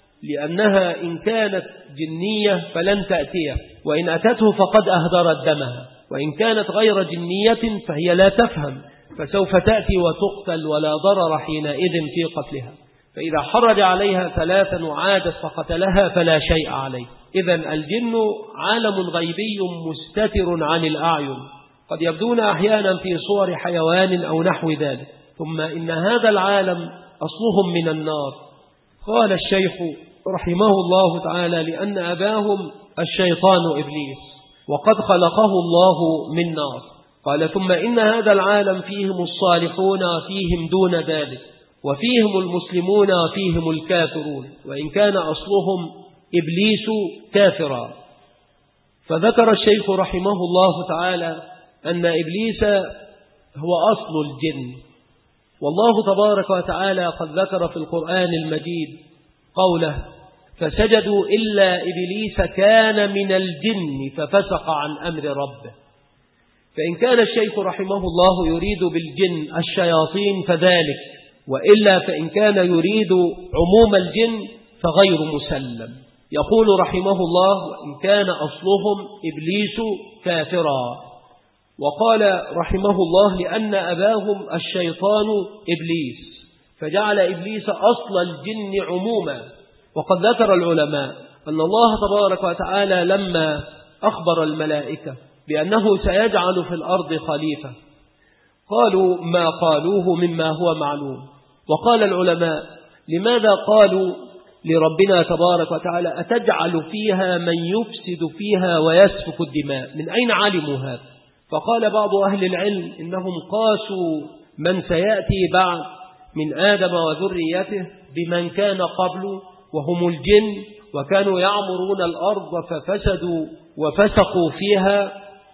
[SPEAKER 2] لأنها إن كانت جنية فلن تأتيه، وإن أتته فقد أهدرت دمها، وإن كانت غير جنية فهي لا تفهم فسوف تأتي وتقتل ولا ضرر حينئذ في قتلها. فإذا حرج عليها ثلاثا وعادت فقتلها فلا شيء عليه. إذن الجن عالم غيبي مستتر عن الأعين، قد يبدون أحيانا في صور حيوان أو نحو ذلك، ثم إن هذا العالم أصلهم من النار. قال الشيخ رحمه الله تعالى لأن أباهم الشيطان إبليس، وقد خلقه الله من نار. قال ثم إن هذا العالم فيهم الصالحون فيهم دون ذلك، وفيهم المسلمون فيهم الكافرون، وإن كان أصلهم إبليس كافرا. فذكر الشيخ رحمه الله تعالى أن إبليس هو أصل الجن، والله تبارك وتعالى قد ذكر في القرآن المجيد قوله فسجدوا إلا إبليس كان من الجن ففسق عن أمر ربه. فإن كان الشيخ رحمه الله يريد بالجن الشياطين فذلك، وإلا فإن كان يريد عموم الجن فغير مسلم. يقول رحمه الله وإن كان أصلهم إبليس كافرا. وقال رحمه الله لأن أباهم الشيطان إبليس، فجعل إبليس أصل الجن عموما. وقد ذكر العلماء أن الله تبارك وتعالى لما أخبر الملائكة بأنه سيجعل في الأرض خليفة قالوا ما قالوه مما هو معلوم. وقال العلماء لماذا قالوا لربنا تبارك وتعالى أتجعل فيها من يفسد فيها ويسفك الدماء؟ من أين علموا هذا؟ فقال بعض أهل العلم إنهم قاسوا من سيأتي بعد من آدم وذريته بمن كان قبله وهم الجن، وكانوا يعمرون الأرض ففسدوا وفسقوا فيها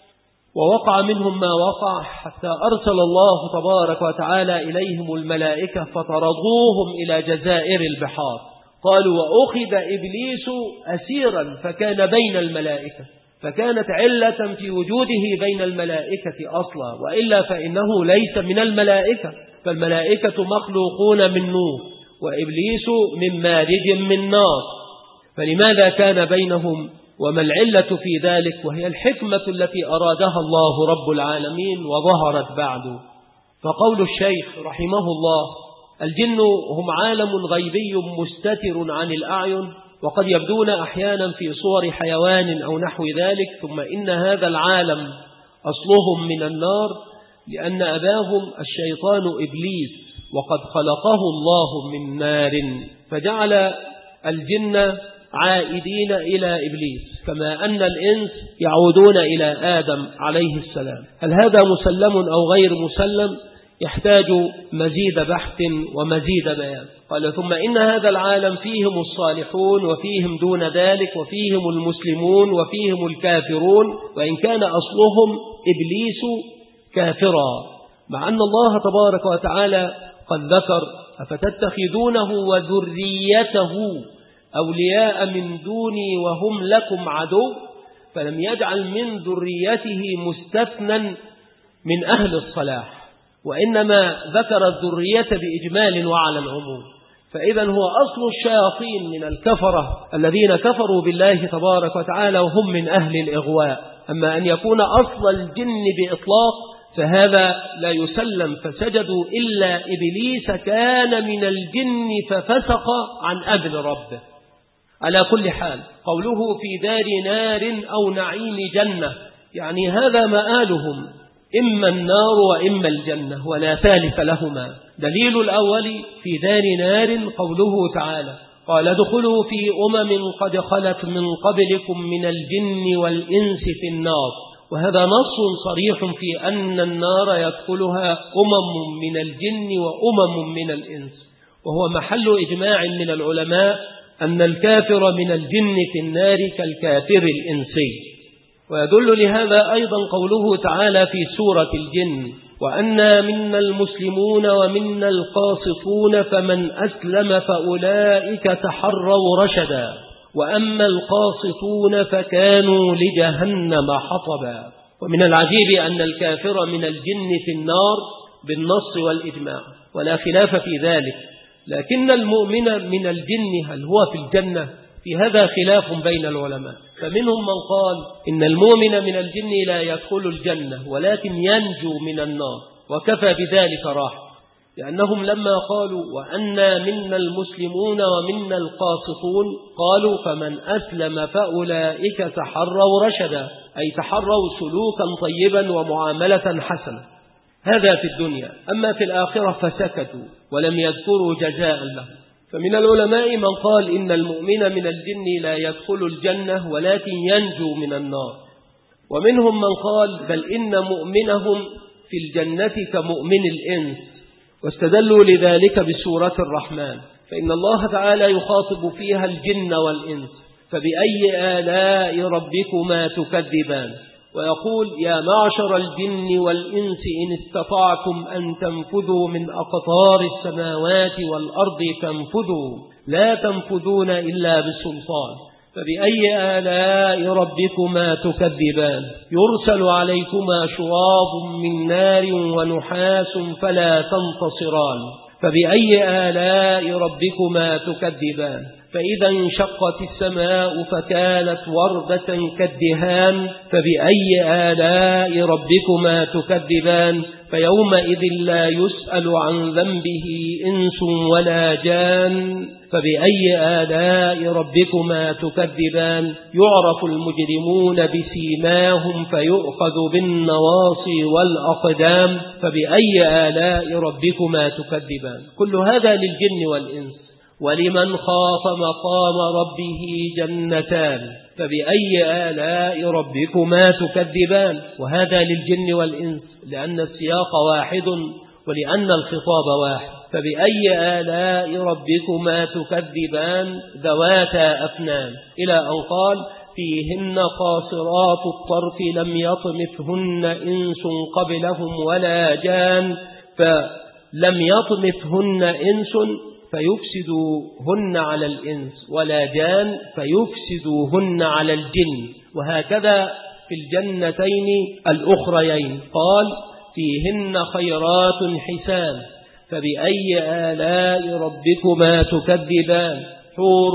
[SPEAKER 2] ووقع منهم ما وقع، حتى أرسل الله تبارك وتعالى إليهم الملائكة فطردوهم إلى جزائر البحار. قالوا وأخذ إبليس أسيرا فكان بين الملائكة، فكانت علة في وجوده بين الملائكة أصلا، وإلا فإنه ليس من الملائكة، فالملائكة مخلوقون من نور وإبليس من مارج من نار. فلماذا كان بينهم وما العلة في ذلك؟ وهي الحكمة التي أرادها الله رب العالمين وظهرت بعد. فقول الشيخ رحمه الله: الجن هم عالم غيبي مستتر عن الأعين، وقد يبدون أحيانا في صور حيوان أو نحو ذلك، ثم إن هذا العالم أصلهم من النار، لأن أباهم الشيطان إبليس، وقد خلقه الله من نار، فجعل الجن عائدين إلى إبليس، كما أن الإنس يعودون إلى آدم عليه السلام. هل هذا مسلم أو غير مسلم؟ يحتاج مزيد بحث ومزيد بيان. قال: ثم إن هذا العالم فيهم الصالحون وفيهم دون ذلك، وفيهم المسلمون وفيهم الكافرون، وإن كان أصلهم إبليس كافرا، مع أن الله تبارك وتعالى قد ذكر: أفتتخذونه وذريته أولياء من دوني وهم لكم عدو، فلم يجعل من ذريته مستثنى من أهل الصلاح، وإنما ذكر الذرية بإجمال وعلى العموم. فإذا هو أصل الشياطين من الكفرة الذين كفروا بالله تبارك وتعالى وهم من أهل الإغواء. أما أن يكون أصل الجن بإطلاق فهذا لا يسلم، فسجدوا إلا إبليس كان من الجن ففسق عن أمر ربه. على كل حال، قوله في دار نار أو نعيم جنة، يعني هذا مآلهم، إما النار وإما الجنة ولا ثالث لهما. دليل الأول في دار نار قوله تعالى: قال: ادخلوا في أمم قد خلت من قبلكم من الجن والإنس في النار. وهذا نص صريح في أن النار يدخلها أمم من الجن وأمم من الإنس، وهو محل إجماع من العلماء أن الكافر من الجن في النار كالكافر الإنسي. ويدل لهذا أيضا قوله تعالى في سورة الجن: وأنا منا المسلمون ومنا القاسطون فمن أسلم فأولئك تحروا رشدا وأما القاسطون فكانوا لجهنم حطبا. ومن العجيب أن الكافر من الجن في النار بالنص والإجماع ولا خلاف في ذلك، لكن المؤمن من الجن هل هو في الجنة؟ في هذا خلاف بين العلماء. فمنهم من قال إن المؤمن من الجن لا يدخل الجنة ولكن ينجو من النار، وكفى بذلك راحة، لأنهم لما قالوا وأنا منا المسلمون ومنا القاسطون قالوا فمن أسلم فأولئك تحروا رشدا، أي تحروا سلوكا طيبا ومعاملة حسنة. هذا في الدنيا. أما في الآخرة فسكتوا ولم يذكروا جزاء لهم. فمن العلماء من قال إن المؤمن من الجن لا يدخل الجنة ولكن ينجو من النار، ومنهم من قال بل إن مؤمنهم في الجنة كمؤمن الإنس، واستدلوا لذلك بسورة الرحمن، فإن الله تعالى يخاطب فيها الجن والإنس: فبأي آلاء ربكما تكذبان، ويقول: يا معشر الجن والإنس إن استطعتم أن تنفذوا من أقطار السماوات والأرض فانفذوا لا تنفذون إلا بسلطان. فبأي آلاء ربكما تكذبان، يرسل عليكما شواظ من نار ونحاس فلا تنتصران. فبأي آلاء ربكما تكذبان، فإذا انشقت السماء فكانت وردة كالدهان. فبأي آلاء ربكما تكذبان، فيومئذ لا يسأل عن ذنبه إنس ولا جان. فبأي آلاء ربكما تكذبان، يعرف المجرمون بسيماهم فيؤخذ بالنواصي والأقدام. فبأي آلاء ربكما تكذبان. كل هذا للجن والإنس. ولمن خاف مقام ربه جنتان، فبأي آلاء ربكما تكذبان، وهذا للجن والإنس لأن السياق واحد ولأن الخطاب واحد. فبأي آلاء ربكما تكذبان ذواتا أفنان، إلى أن قال: فيهن قاصرات الطرف لم يطمثهن إنس قبلهم ولا جان. فلم يطمثهن إنس فيفسدوهن على الإنس، ولا جان فيفسدوهن على الجن، وهكذا في الجنتين الأخريين. قال: فيهن خيرات حسان، فبأي آلاء ربكما تكذبان حور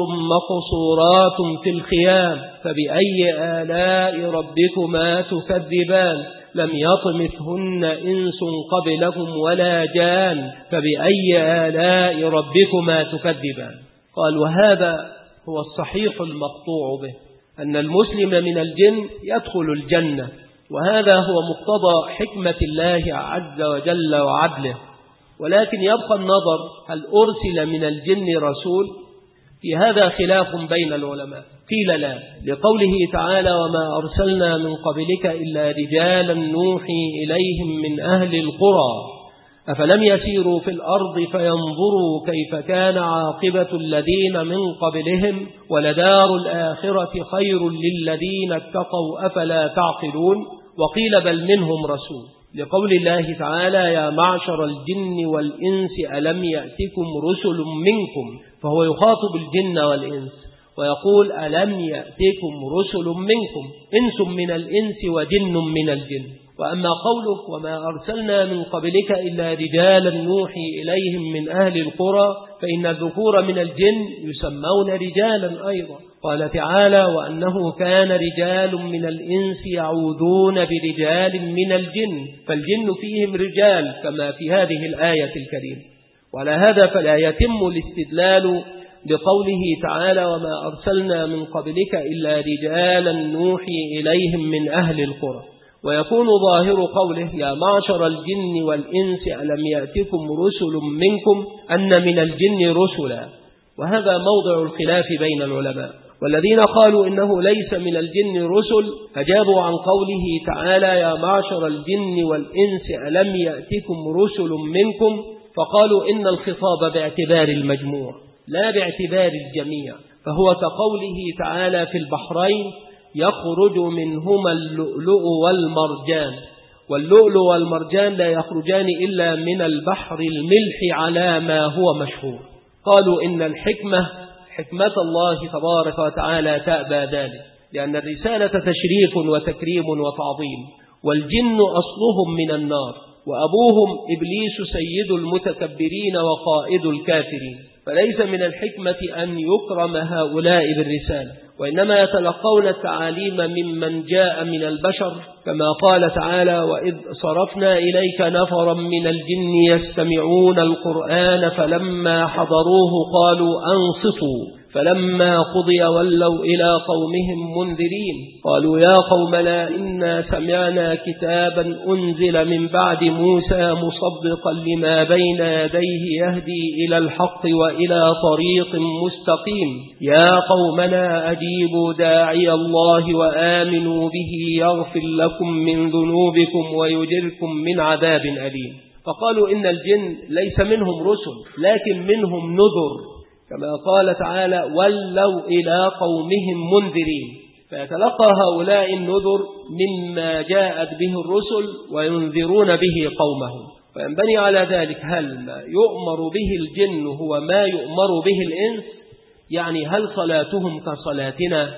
[SPEAKER 2] مقصورات في الخيام فبأي آلاء ربكما تكذبان لم يطمثهن إنس قبلهم ولا جان فبأي آلاء ربكما تكذبان. قال وهذا هو الصحيح المقطوع به أن المسلم من الجن يدخل الجنة، وهذا هو مقتضى حكمة الله عز وجل وعدله. ولكن يبقى النظر هل أرسل من الجن رسول؟ في هذا خلاف بين العلماء. قيل لا، لقوله تعالى وما أرسلنا من قبلك إلا رجالا نوحي إليهم من أهل القرى أفلم يسيروا في الأرض فينظروا كيف كان عاقبة الذين من قبلهم ولدار الآخرة خير للذين اتقوا أفلا تعقلون. وقيل بل منهم رسول، لقول الله تعالى يا معشر الجن والإنس ألم يأتكم رسل منكم، فهو يخاطب الجن والإنس ويقول ألم يأتكم رسل منكم، إنس من الإنس وجن من الجن. وأما قوله وما أرسلنا من قبلك إلا رجالا نوحي إليهم من أهل القرى فإن الذكور من الجن يسمون رجالا أيضا. قال تعالى وأنه كان رجال من الإنس يعوذون برجال من الجن، فالجن فيهم رجال كما في هذه الآية الكريمة. وعلى هذا فلا يتم الاستدلال بقوله تعالى وما أرسلنا من قبلك إلا رجالا نوحي إليهم من أهل القرى، ويكون ظاهر قوله يا معشر الجن والإنس ألم يأتكم رسل منكم أن من الجن رسلا، وهذا موضع الخلاف بين العلماء. والذين قالوا إنه ليس من الجن رسل أجابوا عن قوله تعالى يا معشر الجن والإنس ألم يأتكم رسل منكم، فقالوا إن الخطاب باعتبار المجموع لا باعتبار الجميع، فهو كقوله تعالى في البحرين يخرج منهما اللؤلؤ والمرجان، واللؤلؤ والمرجان لا يخرجان إلا من البحر الملح على ما هو مشهور. قالوا إن الحكمة حكمة الله تبارك وتعالى تأبى ذلك، لأن الرسالة تشريف وتكريم وتعظيم، والجن أصلهم من النار وأبوهم إبليس سيد المتكبرين وقائد الكافرين، فليس من الحكمة أن يكرم هؤلاء بالرسالة، وإنما يتلقون التعاليم ممن جاء من البشر، كما قال تعالى وإذ صرفنا إليك نفرا من الجن يستمعون القرآن فلما حضروه قالوا أنصتوا فلما قضي ولوا إلى قومهم منذرين قالوا يا قومنا إنا سمعنا كتابا أنزل من بعد موسى مصدقا لما بين يديه يهدي إلى الحق وإلى طريق مستقيم يا قومنا أجيبوا داعي الله وآمنوا به يغفر لكم من ذنوبكم ويجركم من عذاب أليم. فقالوا إن الجن ليس منهم رسل لكن منهم نذر، كما قال تعالى ولوا إلى قومهم منذرين، فيتلقى هؤلاء النذر مما جاءت به الرسل وينذرون به قومهم. فينبني على ذلك هل ما يؤمر به الجن هو ما يؤمر به الإنس؟ يعني هل صلاتهم كصلاتنا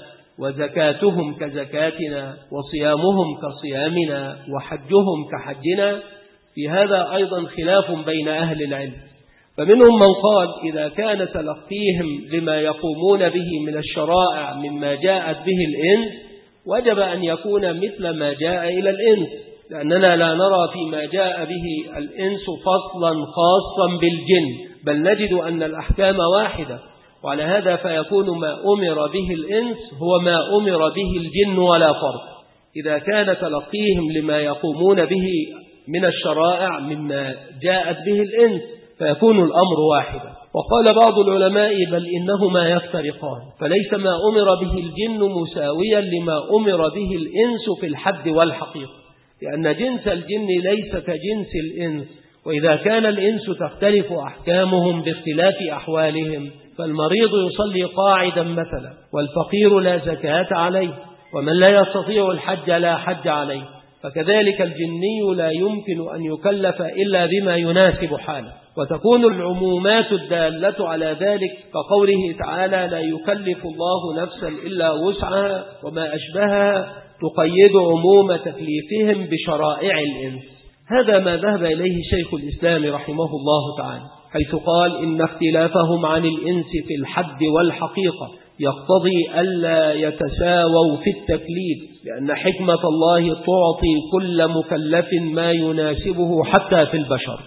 [SPEAKER 2] وزكاتهم كزكاتنا وصيامهم كصيامنا وحجهم كحجنا؟ في هذا أيضا خلاف بين أهل العلم، فمنهم من قال إذا كان تلقيهم لما يقومون به من الشرائع مما جاءت به الإنس وجب أن يكون مثل ما جاء إلى الإنس، لأننا لا نرى فيما جاء به الإنس فصلا خاصا بالجن، بل نجد أن الأحكام واحدة، وعلى هذا فيكون ما أمر به الإنس هو ما أمر به الجن ولا فرق، إذا كان تلقيهم لما يقومون به من الشرائع مما جاءت به الإنس فيكون الأمر واحدا. وقال بعض العلماء بل إنهما يفترقان، فليس ما أمر به الجن مساويا لما أمر به الإنس في الحد والحقيقة، لأن جنس الجن ليس كجنس الإنس، وإذا كان الإنس تختلف أحكامهم باختلاف أحوالهم، فالمريض يصلي قاعدا مثلا والفقير لا زكاة عليه، ومن لا يستطيع الحج لا حج عليه، فكذلك الجني لا يمكن أن يكلف إلا بما يناسب حاله. وتكون العمومات الدالة على ذلك كقوله تعالى لا يكلف الله نفسا إلا وسعها وما أشبهها تقيد عموم تكليفهم بشرائع الإنس. هذا ما ذهب إليه شيخ الإسلام رحمه الله تعالى، حيث قال إن اختلافهم عن الإنس في الحد والحقيقة يقتضي ألا يتساووا في التكليف، لأن حكمة الله تعطي كل مكلف ما يناسبه حتى في البشر.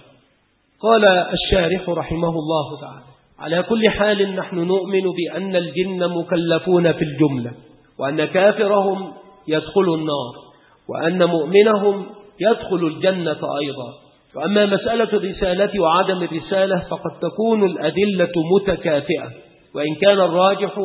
[SPEAKER 2] قال الشارح رحمه الله تعالى: على كل حال نحن نؤمن بأن الجن مكلفون في الجملة، وأن كافرهم يدخل النار، وأن مؤمنهم يدخل الجنة أيضا. وأما مسألة الرسالة وعدم الرسالة فقد تكون الأدلة متكافئة، وإن كان الراجح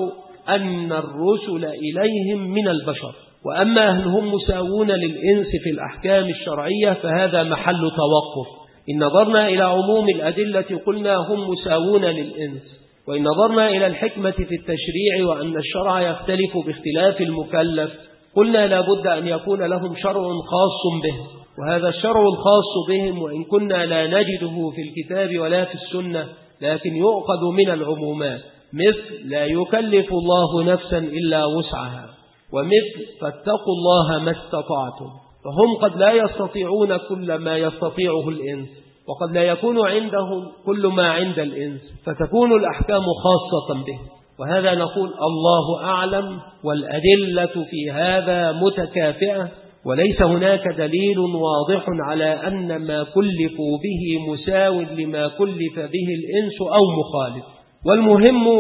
[SPEAKER 2] أن الرسل إليهم من البشر. وأما هل هم مساوون للإنس في الأحكام الشرعية فهذا محل توقف. إن نظرنا إلى عموم الأدلة قلنا هم مساوون للإنس، وإن نظرنا إلى الحكمة في التشريع وأن الشرع يختلف باختلاف المكلف قلنا لا بد أن يكون لهم شرع خاص به، وهذا الشرع الخاص بهم وإن كنا لا نجده في الكتاب ولا في السنة لكن يؤخذ من العمومات، مثل لا يكلف الله نفسا إلا وسعها، ومثل فاتقوا الله ما استطعتم. فهم قد لا يستطيعون كل ما يستطيعه الإنس، وقد لا يكون عندهم كل ما عند الإنس، فتكون الأحكام خاصة به. وهذا نقول الله أعلم، والأدلة في هذا متكافئة، وليس هناك دليل واضح على أن ما كلفوا به مساو لما كلف به الإنس أو مخالف. والمهم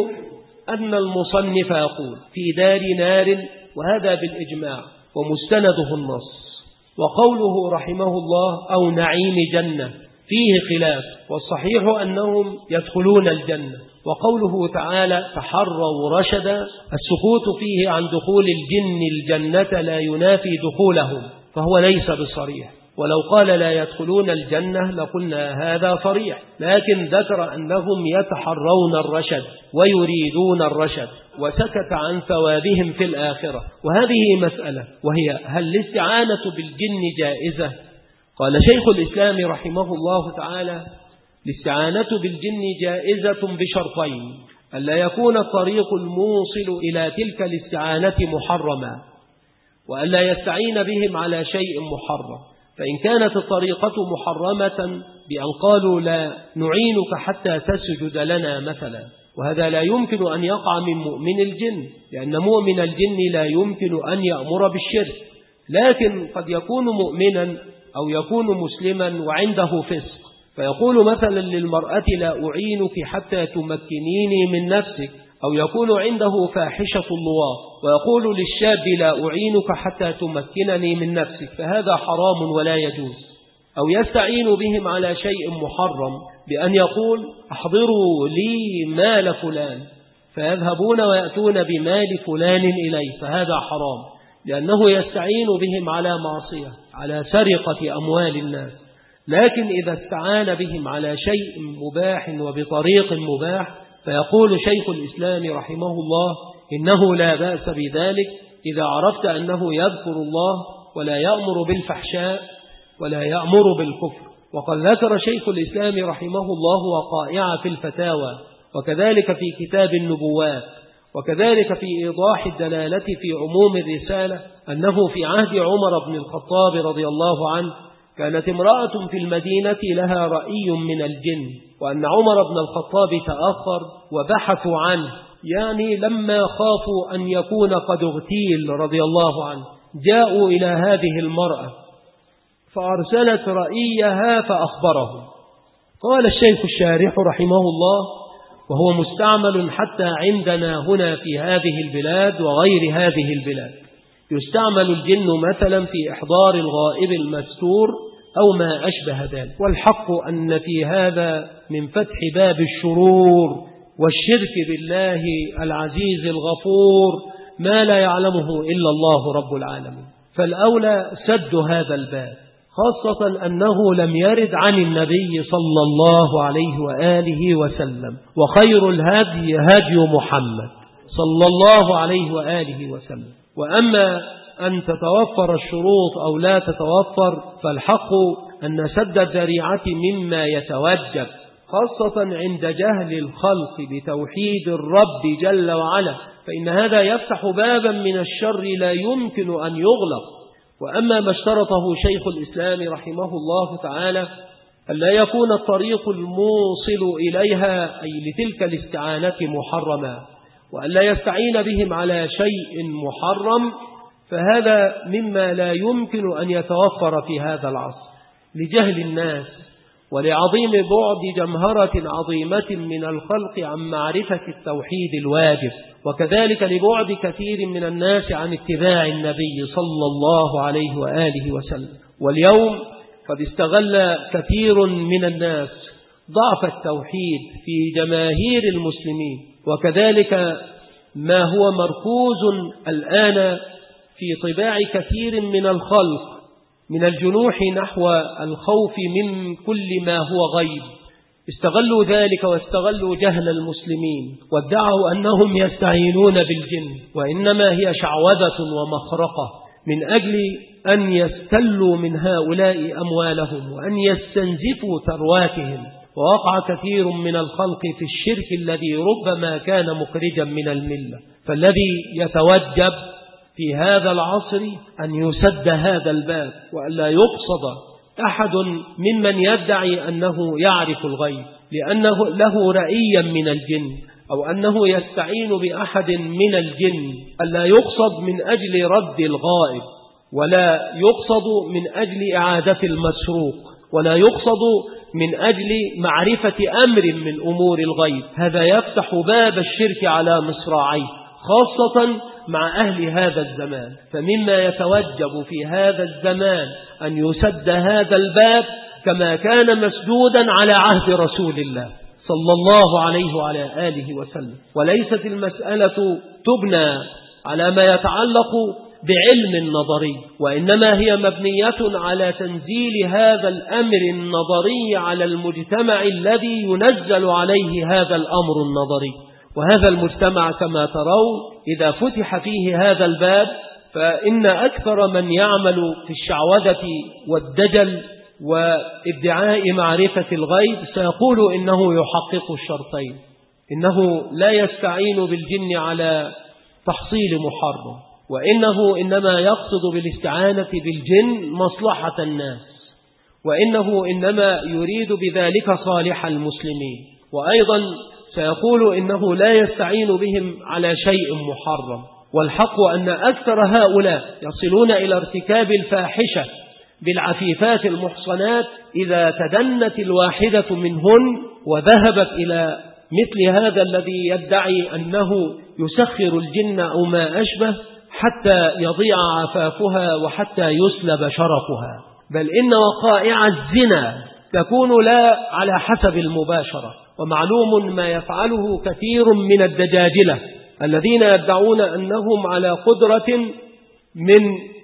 [SPEAKER 2] أن المصنف يقول في دار نار، وهذا بالإجماع ومستنده النص. وقوله رحمه الله أو نعيم جنة فيه خلاف، والصحيح أنهم يدخلون الجنة. وقوله تعالى تحروا رشدا السكوت فيه عن دخول الجن الجنة لا ينافي دخولهم، فهو ليس بصريح. ولو قال لا يدخلون الجنة لقلنا هذا صريح، لكن ذكر أنهم يتحرون الرشد ويريدون الرشد، وسكت عن ثوابهم في الآخرة. وهذه مسألة، وهي هل الاستعانة بالجن جائزة؟ قال شيخ الإسلام رحمه الله تعالى الاستعانة بالجن جائزة بشرطين: ألا يكون الطريق الموصل إلى تلك الاستعانة محرما، وألا يستعين بهم على شيء محرم. فإن كانت الطريقة محرمة بأن قالوا لا نعينك حتى تسجد لنا مثلا، وهذا لا يمكن أن يقع من مؤمن الجن، لأن مؤمن الجن لا يمكن أن يأمر بالشرك، لكن قد يكون مؤمنا أو يكون مسلما وعنده فسق، فيقول مثلا للمرأة لا أعينك حتى تمكنيني من نفسك، أو يكون عنده فاحشة اللواط ويقول للشاب لا أعينك حتى تمكنني من نفسك، فهذا حرام ولا يجوز. أو يستعين بهم على شيء محرم بأن يقول احضروا لي مال فلان، فيذهبون ويأتون بمال فلان إليه، فهذا حرام، لأنه يستعين بهم على معصية، على سرقة أموال الناس. لكن إذا استعان بهم على شيء مباح وبطريق مباح فيقول شيخ الإسلام رحمه الله إنه لا بأس بذلك إذا عرفت أنه يذكر الله ولا يأمر بالفحشاء ولا يأمر بالكفر. وقد ذكر شيخ الإسلام رحمه الله وقائع في الفتاوى، وكذلك في كتاب النبوات، وكذلك في إيضاح الدلالة في عموم الرسالة، أنه في عهد عمر بن الخطاب رضي الله عنه كانت امرأة في المدينة لها رأي من الجن، وأن عمر بن الخطاب تأخر وبحثوا عنه، يعني لما خافوا أن يكون قد اغتيل رضي الله عنه جاءوا إلى هذه المرأة فأرسلت رأيها فأخبرهم. قال الشيخ الشارح رحمه الله وهو مستعمل حتى عندنا هنا في هذه البلاد وغير هذه البلاد، يستعمل الجن مثلا في إحضار الغائب المستور أو ما أشبه ذلك. والحق أن في هذا من فتح باب الشرور والشرك بالله العزيز الغفور ما لا يعلمه إلا الله رب العالمين، فالأولى سد هذا الباب، خاصة أنه لم يرد عن النبي صلى الله عليه وآله وسلم، وخير الهدي هدي محمد صلى الله عليه وآله وسلم. وأما أن تتوفر الشروط أو لا تتوفر فالحق أن سد الذريعة مما يتوجب، خاصة عند جهل الخلق بتوحيد الرب جل وعلا، فإن هذا يفتح بابا من الشر لا يمكن أن يغلق. وأما ما اشترطه شيخ الإسلام رحمه الله تعالى ألا يكون الطريق الموصل إليها أي لتلك الاستعانة محرما، وألا يستعين بهم على شيء محرم، فهذا مما لا يمكن أن يتوفر في هذا العصر لجهل الناس ولعظيم بعد جمهرة عظيمة من الخلق عن معرفة التوحيد الواجب، وكذلك لبعد كثير من الناس عن اتباع النبي صلى الله عليه وآله وسلم. واليوم قد استغل كثير من الناس ضعف التوحيد في جماهير المسلمين، وكذلك ما هو مركوز الآن في طباع كثير من الخلق من الجنوح نحو الخوف من كل ما هو غيب، استغلوا ذلك واستغلوا جهل المسلمين وادعوا أنهم يستعينون بالجن، وإنما هي شعوذة ومخرقة من أجل أن يستلوا من هؤلاء أموالهم وأن يستنزفوا ثرواتهم. ووقع كثير من الخلق في الشرك الذي ربما كان مخرجا من الملة. فالذي يتوجب في هذا العصر أن يسد هذا الباب، وألا يقصد أحد ممن يدعي أنه يعرف الغيب لأنه له رأيا من الجن أو أنه يستعين بأحد من الجن، ألا يقصد من أجل رد الغائب، ولا يقصد من أجل إعادة المسروق، ولا يقصد من أجل معرفة أمر من أمور الغيب. هذا يفتح باب الشرك على مصراعيه، خاصة مع أهل هذا الزمان. فمما يتوجب في هذا الزمان أن يسد هذا الباب كما كان مسدودا على عهد رسول الله صلى الله عليه وعلى آله وسلم. وليست المسألة تبنى على ما يتعلق بعلم نظري، وإنما هي مبنية على تنزيل هذا الأمر النظري على المجتمع الذي ينزل عليه هذا الأمر النظري. وهذا المجتمع كما ترون إذا فتح فيه هذا الباب فإن أكثر من يعمل في الشعوذة والدجل وادعاء معرفة الغيب سيقول إنه يحقق الشرطين، إنه لا يستعين بالجن على تحصيل محرم، وإنه إنما يقصد بالاستعانة بالجن مصلحة الناس، وإنه إنما يريد بذلك صالح المسلمين. وأيضا سيقول إنه لا يستعين بهم على شيء محرم. والحق أن أكثر هؤلاء يصلون إلى ارتكاب الفاحشة بالعفيفات المحصنات إذا تدنت الواحدة منهن وذهبت إلى مثل هذا الذي يدعي أنه يسخر الجن أو ما أشبه حتى يضيع عفافها وحتى يسلب شرفها. بل إن وقائع الزنا تكون لا على حسب المباشرة، ومعلوم ما يفعله كثير من الدجاجلة الذين يدعون أنهم على قدرة من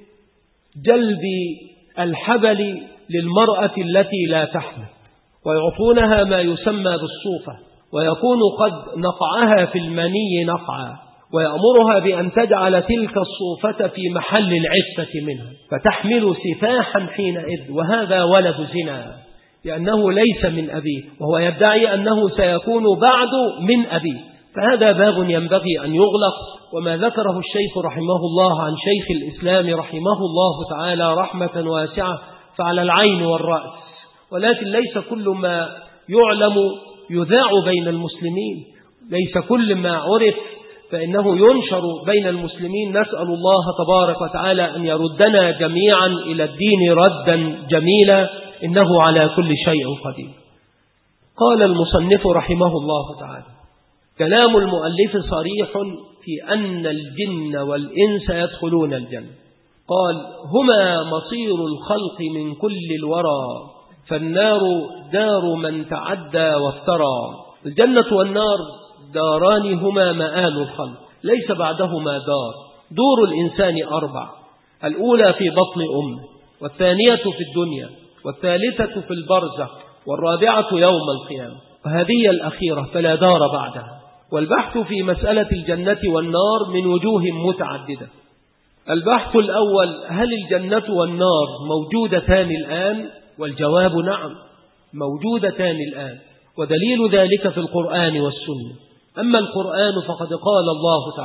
[SPEAKER 2] جلب الحبل للمرأة التي لا تحمل، ويعطونها ما يسمى بالصوفة، ويكون قد نقعها في المني نقعا، ويأمرها بأن تجعل تلك الصوفة في محل العفة منها فتحمل سفاحا حينئذ، وهذا ولد زنا لأنه ليس من أبيه، وهو يدعي أنه سيكون بعد من أبيه. فهذا باب ينبغي أن يغلق. وما ذكره الشيخ رحمه الله عن شيخ الإسلام رحمه الله تعالى رحمة واسعة فعلى العين والرأس، ولكن ليس كل ما يعلم يذاع بين المسلمين، ليس كل ما عرف فإنه ينشر بين المسلمين. نسأل الله تبارك وتعالى أن يردنا جميعا إلى الدين ردا جميلا، إنه على كل شيء قدير. قال المصنف رحمه الله تعالى: كلام المؤلف صريح في أن الجن والإنس يدخلون الجنة. قال: هما مصير الخلق من كل الورى، فالنار دار من تعدى وافترى. الجنة والنار داران هما مآل الخلق، ليس بعدهما دار. دور الإنسان أربع: الأولى في بطن أمه، والثانية في الدنيا، والثالثة في البرزخ، والرابعة يوم القيامة، وهذه الأخيرة فلا دار بعدها. والبحث في مسألة الجنة والنار من وجوه متعددة. البحث الأول: هل الجنة والنار موجودتان الآن؟ والجواب نعم، موجودتان الآن، ودليل ذلك في القرآن والسنة. أما القرآن فقد قال الله تعالى: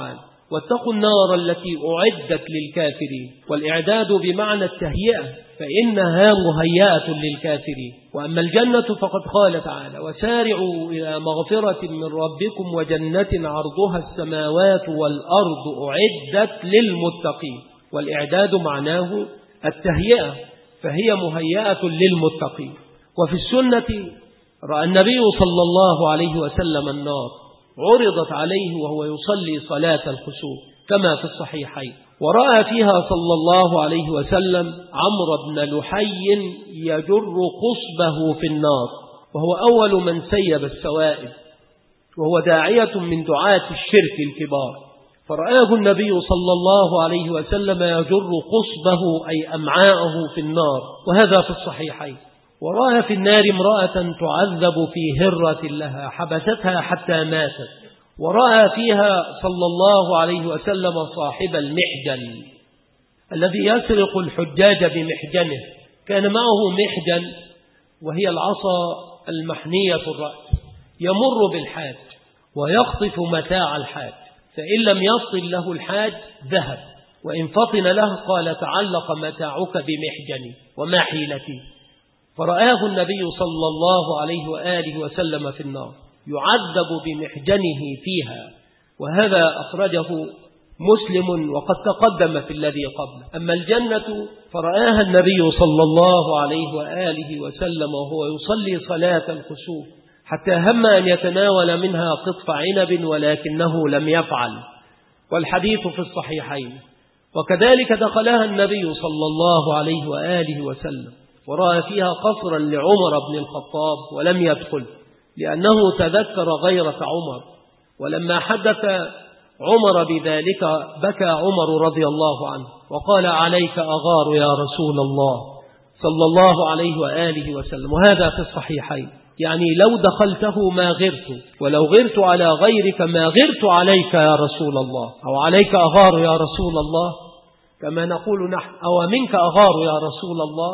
[SPEAKER 2] واتقوا النار التي أعدت للكافرين. والإعداد بمعنى التهيئة، فإنها مهيئة للكافرين. وأما الجنة فقد قال تعالى: وسارعوا إلى مغفرة من ربكم وجنة عرضها السماوات والأرض أعدت للمتقين. والإعداد معناه التهيئة، فهي مهيئة للمتقين. وفي السنة رأى النبي صلى الله عليه وسلم النار عرضت عليه وهو يصلي صلاة الخسوف كما في الصحيحين، ورأى فيها صلى الله عليه وسلم عمرو بن لحي يجر قصبه في النار، وهو أول من سيب السوائب، وهو داعية من دعاة الشرك الكبار، فرآه النبي صلى الله عليه وسلم يجر قصبه أي أمعاءه في النار، وهذا في الصحيحين. ورأى في النار امرأة تعذب في هرة لها حبستها حتى ماتت. ورأى فيها صلى الله عليه وسلم صاحب المحجن الذي يسرق الحجاج بمحجنه، كان معه محجن وهي العصا المحنية الرأس، يمر بالحاج ويخطف متاع الحاج، فإن لم يصل له الحاج ذهب، وإن فطن له قال: تعلق متاعك بمحجني وما حيلتي. فرآه النبي صلى الله عليه وآله وسلم في النار يعذب بمحجنه فيها، وهذا أخرجه مسلم وقد تقدم في الذي قبله. أما الجنة فرآها النبي صلى الله عليه وآله وسلم وهو يصلي صلاة الخسوف، حتى هم أن يتناول منها قطف عنب ولكنه لم يفعل، والحديث في الصحيحين. وكذلك دخلها النبي صلى الله عليه وآله وسلم ورأى فيها قصرا لعمر بن الخطاب ولم يدخل، لأنه تذكر غيرة عمر، ولما حدث عمر بذلك بكى عمر رضي الله عنه وقال: عليك أغار يا رسول الله صلى الله عليه وآله وسلم. وهذا في الصحيحين، يعني لو دخلته ما غرت، ولو غرت على غيرك ما غرت عليك يا رسول الله، أو عليك أغار يا رسول الله، كما نقول نحن: أو منك أغار يا رسول الله،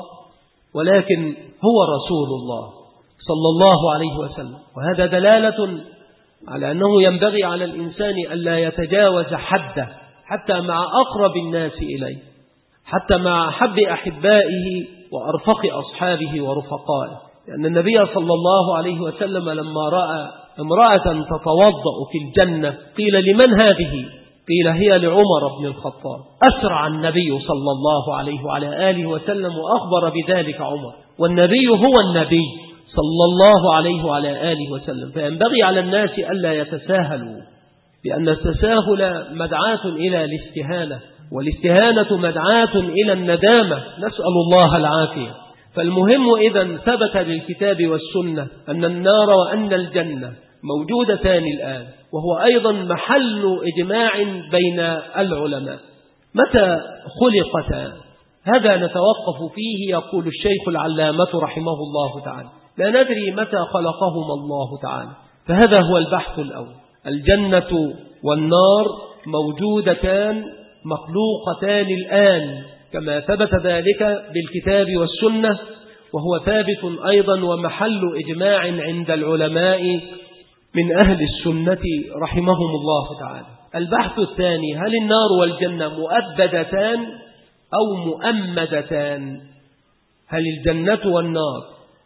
[SPEAKER 2] ولكن هو رسول الله صلى الله عليه وسلم. وهذا دلالة على أنه ينبغي على الإنسان ألا يتجاوز حده، حتى مع أقرب الناس إليه، حتى مع أحب أحبائه وأرفق أصحابه ورفقائه. لأن النبي صلى الله عليه وسلم لما رأى امرأة تتوضأ في الجنة قيل: لمن هذه؟ قيل: هي لعمر بن الخطاب. أسرع النبي صلى الله عليه وعلى آله وسلم وأخبر بذلك عمر، والنبي هو النبي صلى الله عليه وعلى آله وسلم. فينبغي على الناس ألا يتساهلوا، لأن التساهل مدعاة إلى الاستهانة، والاستهانة مدعاة إلى الندامة، نسأل الله العافية. فالمهم إذن ثبت للكتاب والسنة أن النار وأن الجنة موجودتان الآن، وهو أيضا محل إجماع بين العلماء. متى خلقتا؟ هذا نتوقف فيه. يقول الشيخ العلامة رحمه الله تعالى: لا ندري متى خلقهما الله تعالى، فهذا هو البحث الأول. الجنة والنار موجودتان مخلوقتان الآن، كما ثبت ذلك بالكتاب والسنة، وهو ثابت أيضا ومحل إجماع عند العلماء من أهل السنة رحمهم الله تعالى. البحث الثاني: هل النار والجنة مؤبدتان أو مؤمدتان؟ هل الجنة والنار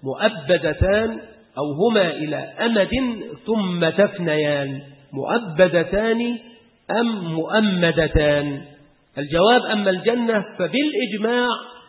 [SPEAKER 2] مؤبدتان أو هما إلى أمد ثم تفنيان؟ مؤبدتان أم مؤمدتان؟ الجواب: أما الجنة فبالإجماع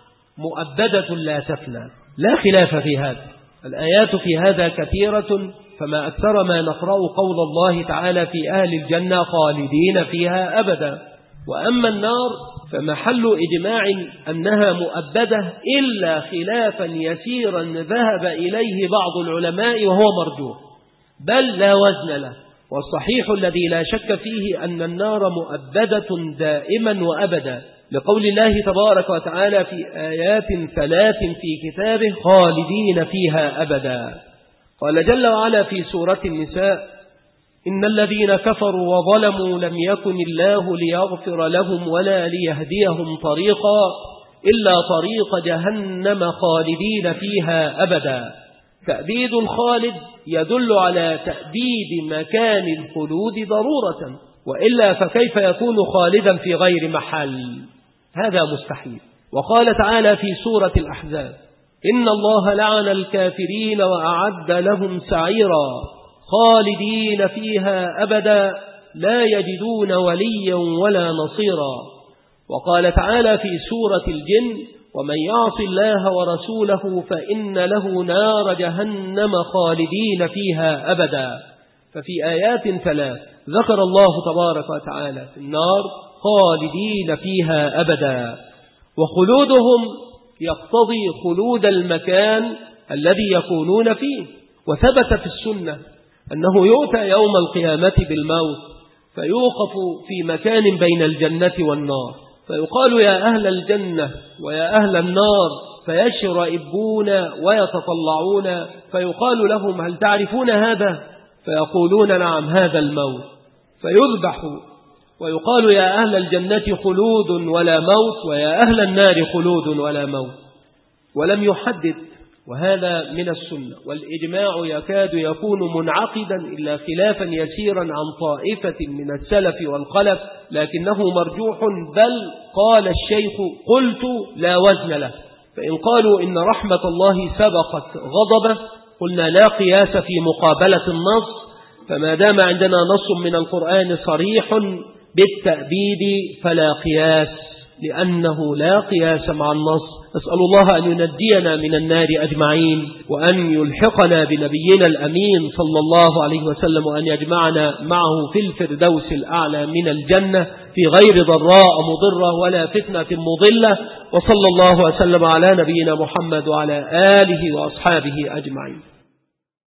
[SPEAKER 2] مؤبدة لا تفنى، لا خلاف في هذا. الآيات في هذا كثيرة، فما أكثر ما نقرأ قول الله تعالى في أهل الجنة خالدين فيها أبدا. وأما النار فمحل إجماع أنها مؤبدة، إلا خلافا يسيرا ذهب إليه بعض العلماء وهو مرجوح، بل لا وزن له. والصحيح الذي لا شك فيه أن النار مؤبدة دائما وأبدا، لقول الله تبارك وتعالى في آيات ثلاث في كتابه: خالدين فيها أبدا. قال جل وعلا في سورة النساء: إن الذين كفروا وظلموا لم يكن الله ليغفر لهم ولا ليهديهم طريقا إلا طريق جهنم خالدين فيها أبدا. تأبيد الخالد يدل على تأبيد مكان الخلود ضرورة، وإلا فكيف يكون خالدا في غير محل؟ هذا مستحيل. وقال تعالى في سورة الأحزاب: إن الله لعن الكافرين وأعد لهم سعيرا خالدين فيها أبدا لا يجدون وليا ولا نصيرا. وقال تعالى في سورة الجن: ومن يعص الله ورسوله فإن له نار جهنم خالدين فيها أبدا. ففي آيات ثلاث ذكر الله تبارك وتعالى في النار خالدين فيها أبدا، وخلودهم يقتضي خلود المكان الذي يكونون فيه. وثبت في السنة أنه يؤتى يوم القيامة بالموت فيوقف في مكان بين الجنة والنار، فيقال: يا أهل الجنة ويا أهل النار، فيشرئبون ويتطلعون، فيقال لهم: هل تعرفون هذا؟ فيقولون: نعم، هذا الموت. فيذبح ويقال: يا أهل الجنة خلود ولا موت، ويا أهل النار خلود ولا موت. ولم يحدد، وهذا من السنة والإجماع يكاد يكون منعقدا إلا خلافا يسيرا عن طائفة من السلف والخلف، لكنه مرجوح. بل قال الشيخ: قلت لا وزن له. فإن قالوا إن رحمة الله سبقت غضبه قلنا لا قياس في مقابلة النص، فما دام عندنا نص من القرآن صريح بالتأبيد فلا قياس، لأنه لا قياس مع النص. نسأل الله أن ينجينا من النار أجمعين، وأن يلحقنا بنبينا الأمين صلى الله عليه وسلم، وأن يجمعنا معه في الفردوس الأعلى من الجنة في غير ضراء مضرة ولا فتنة مضلة. وصلى الله وسلم على نبينا محمد وعلى آله وأصحابه أجمعين.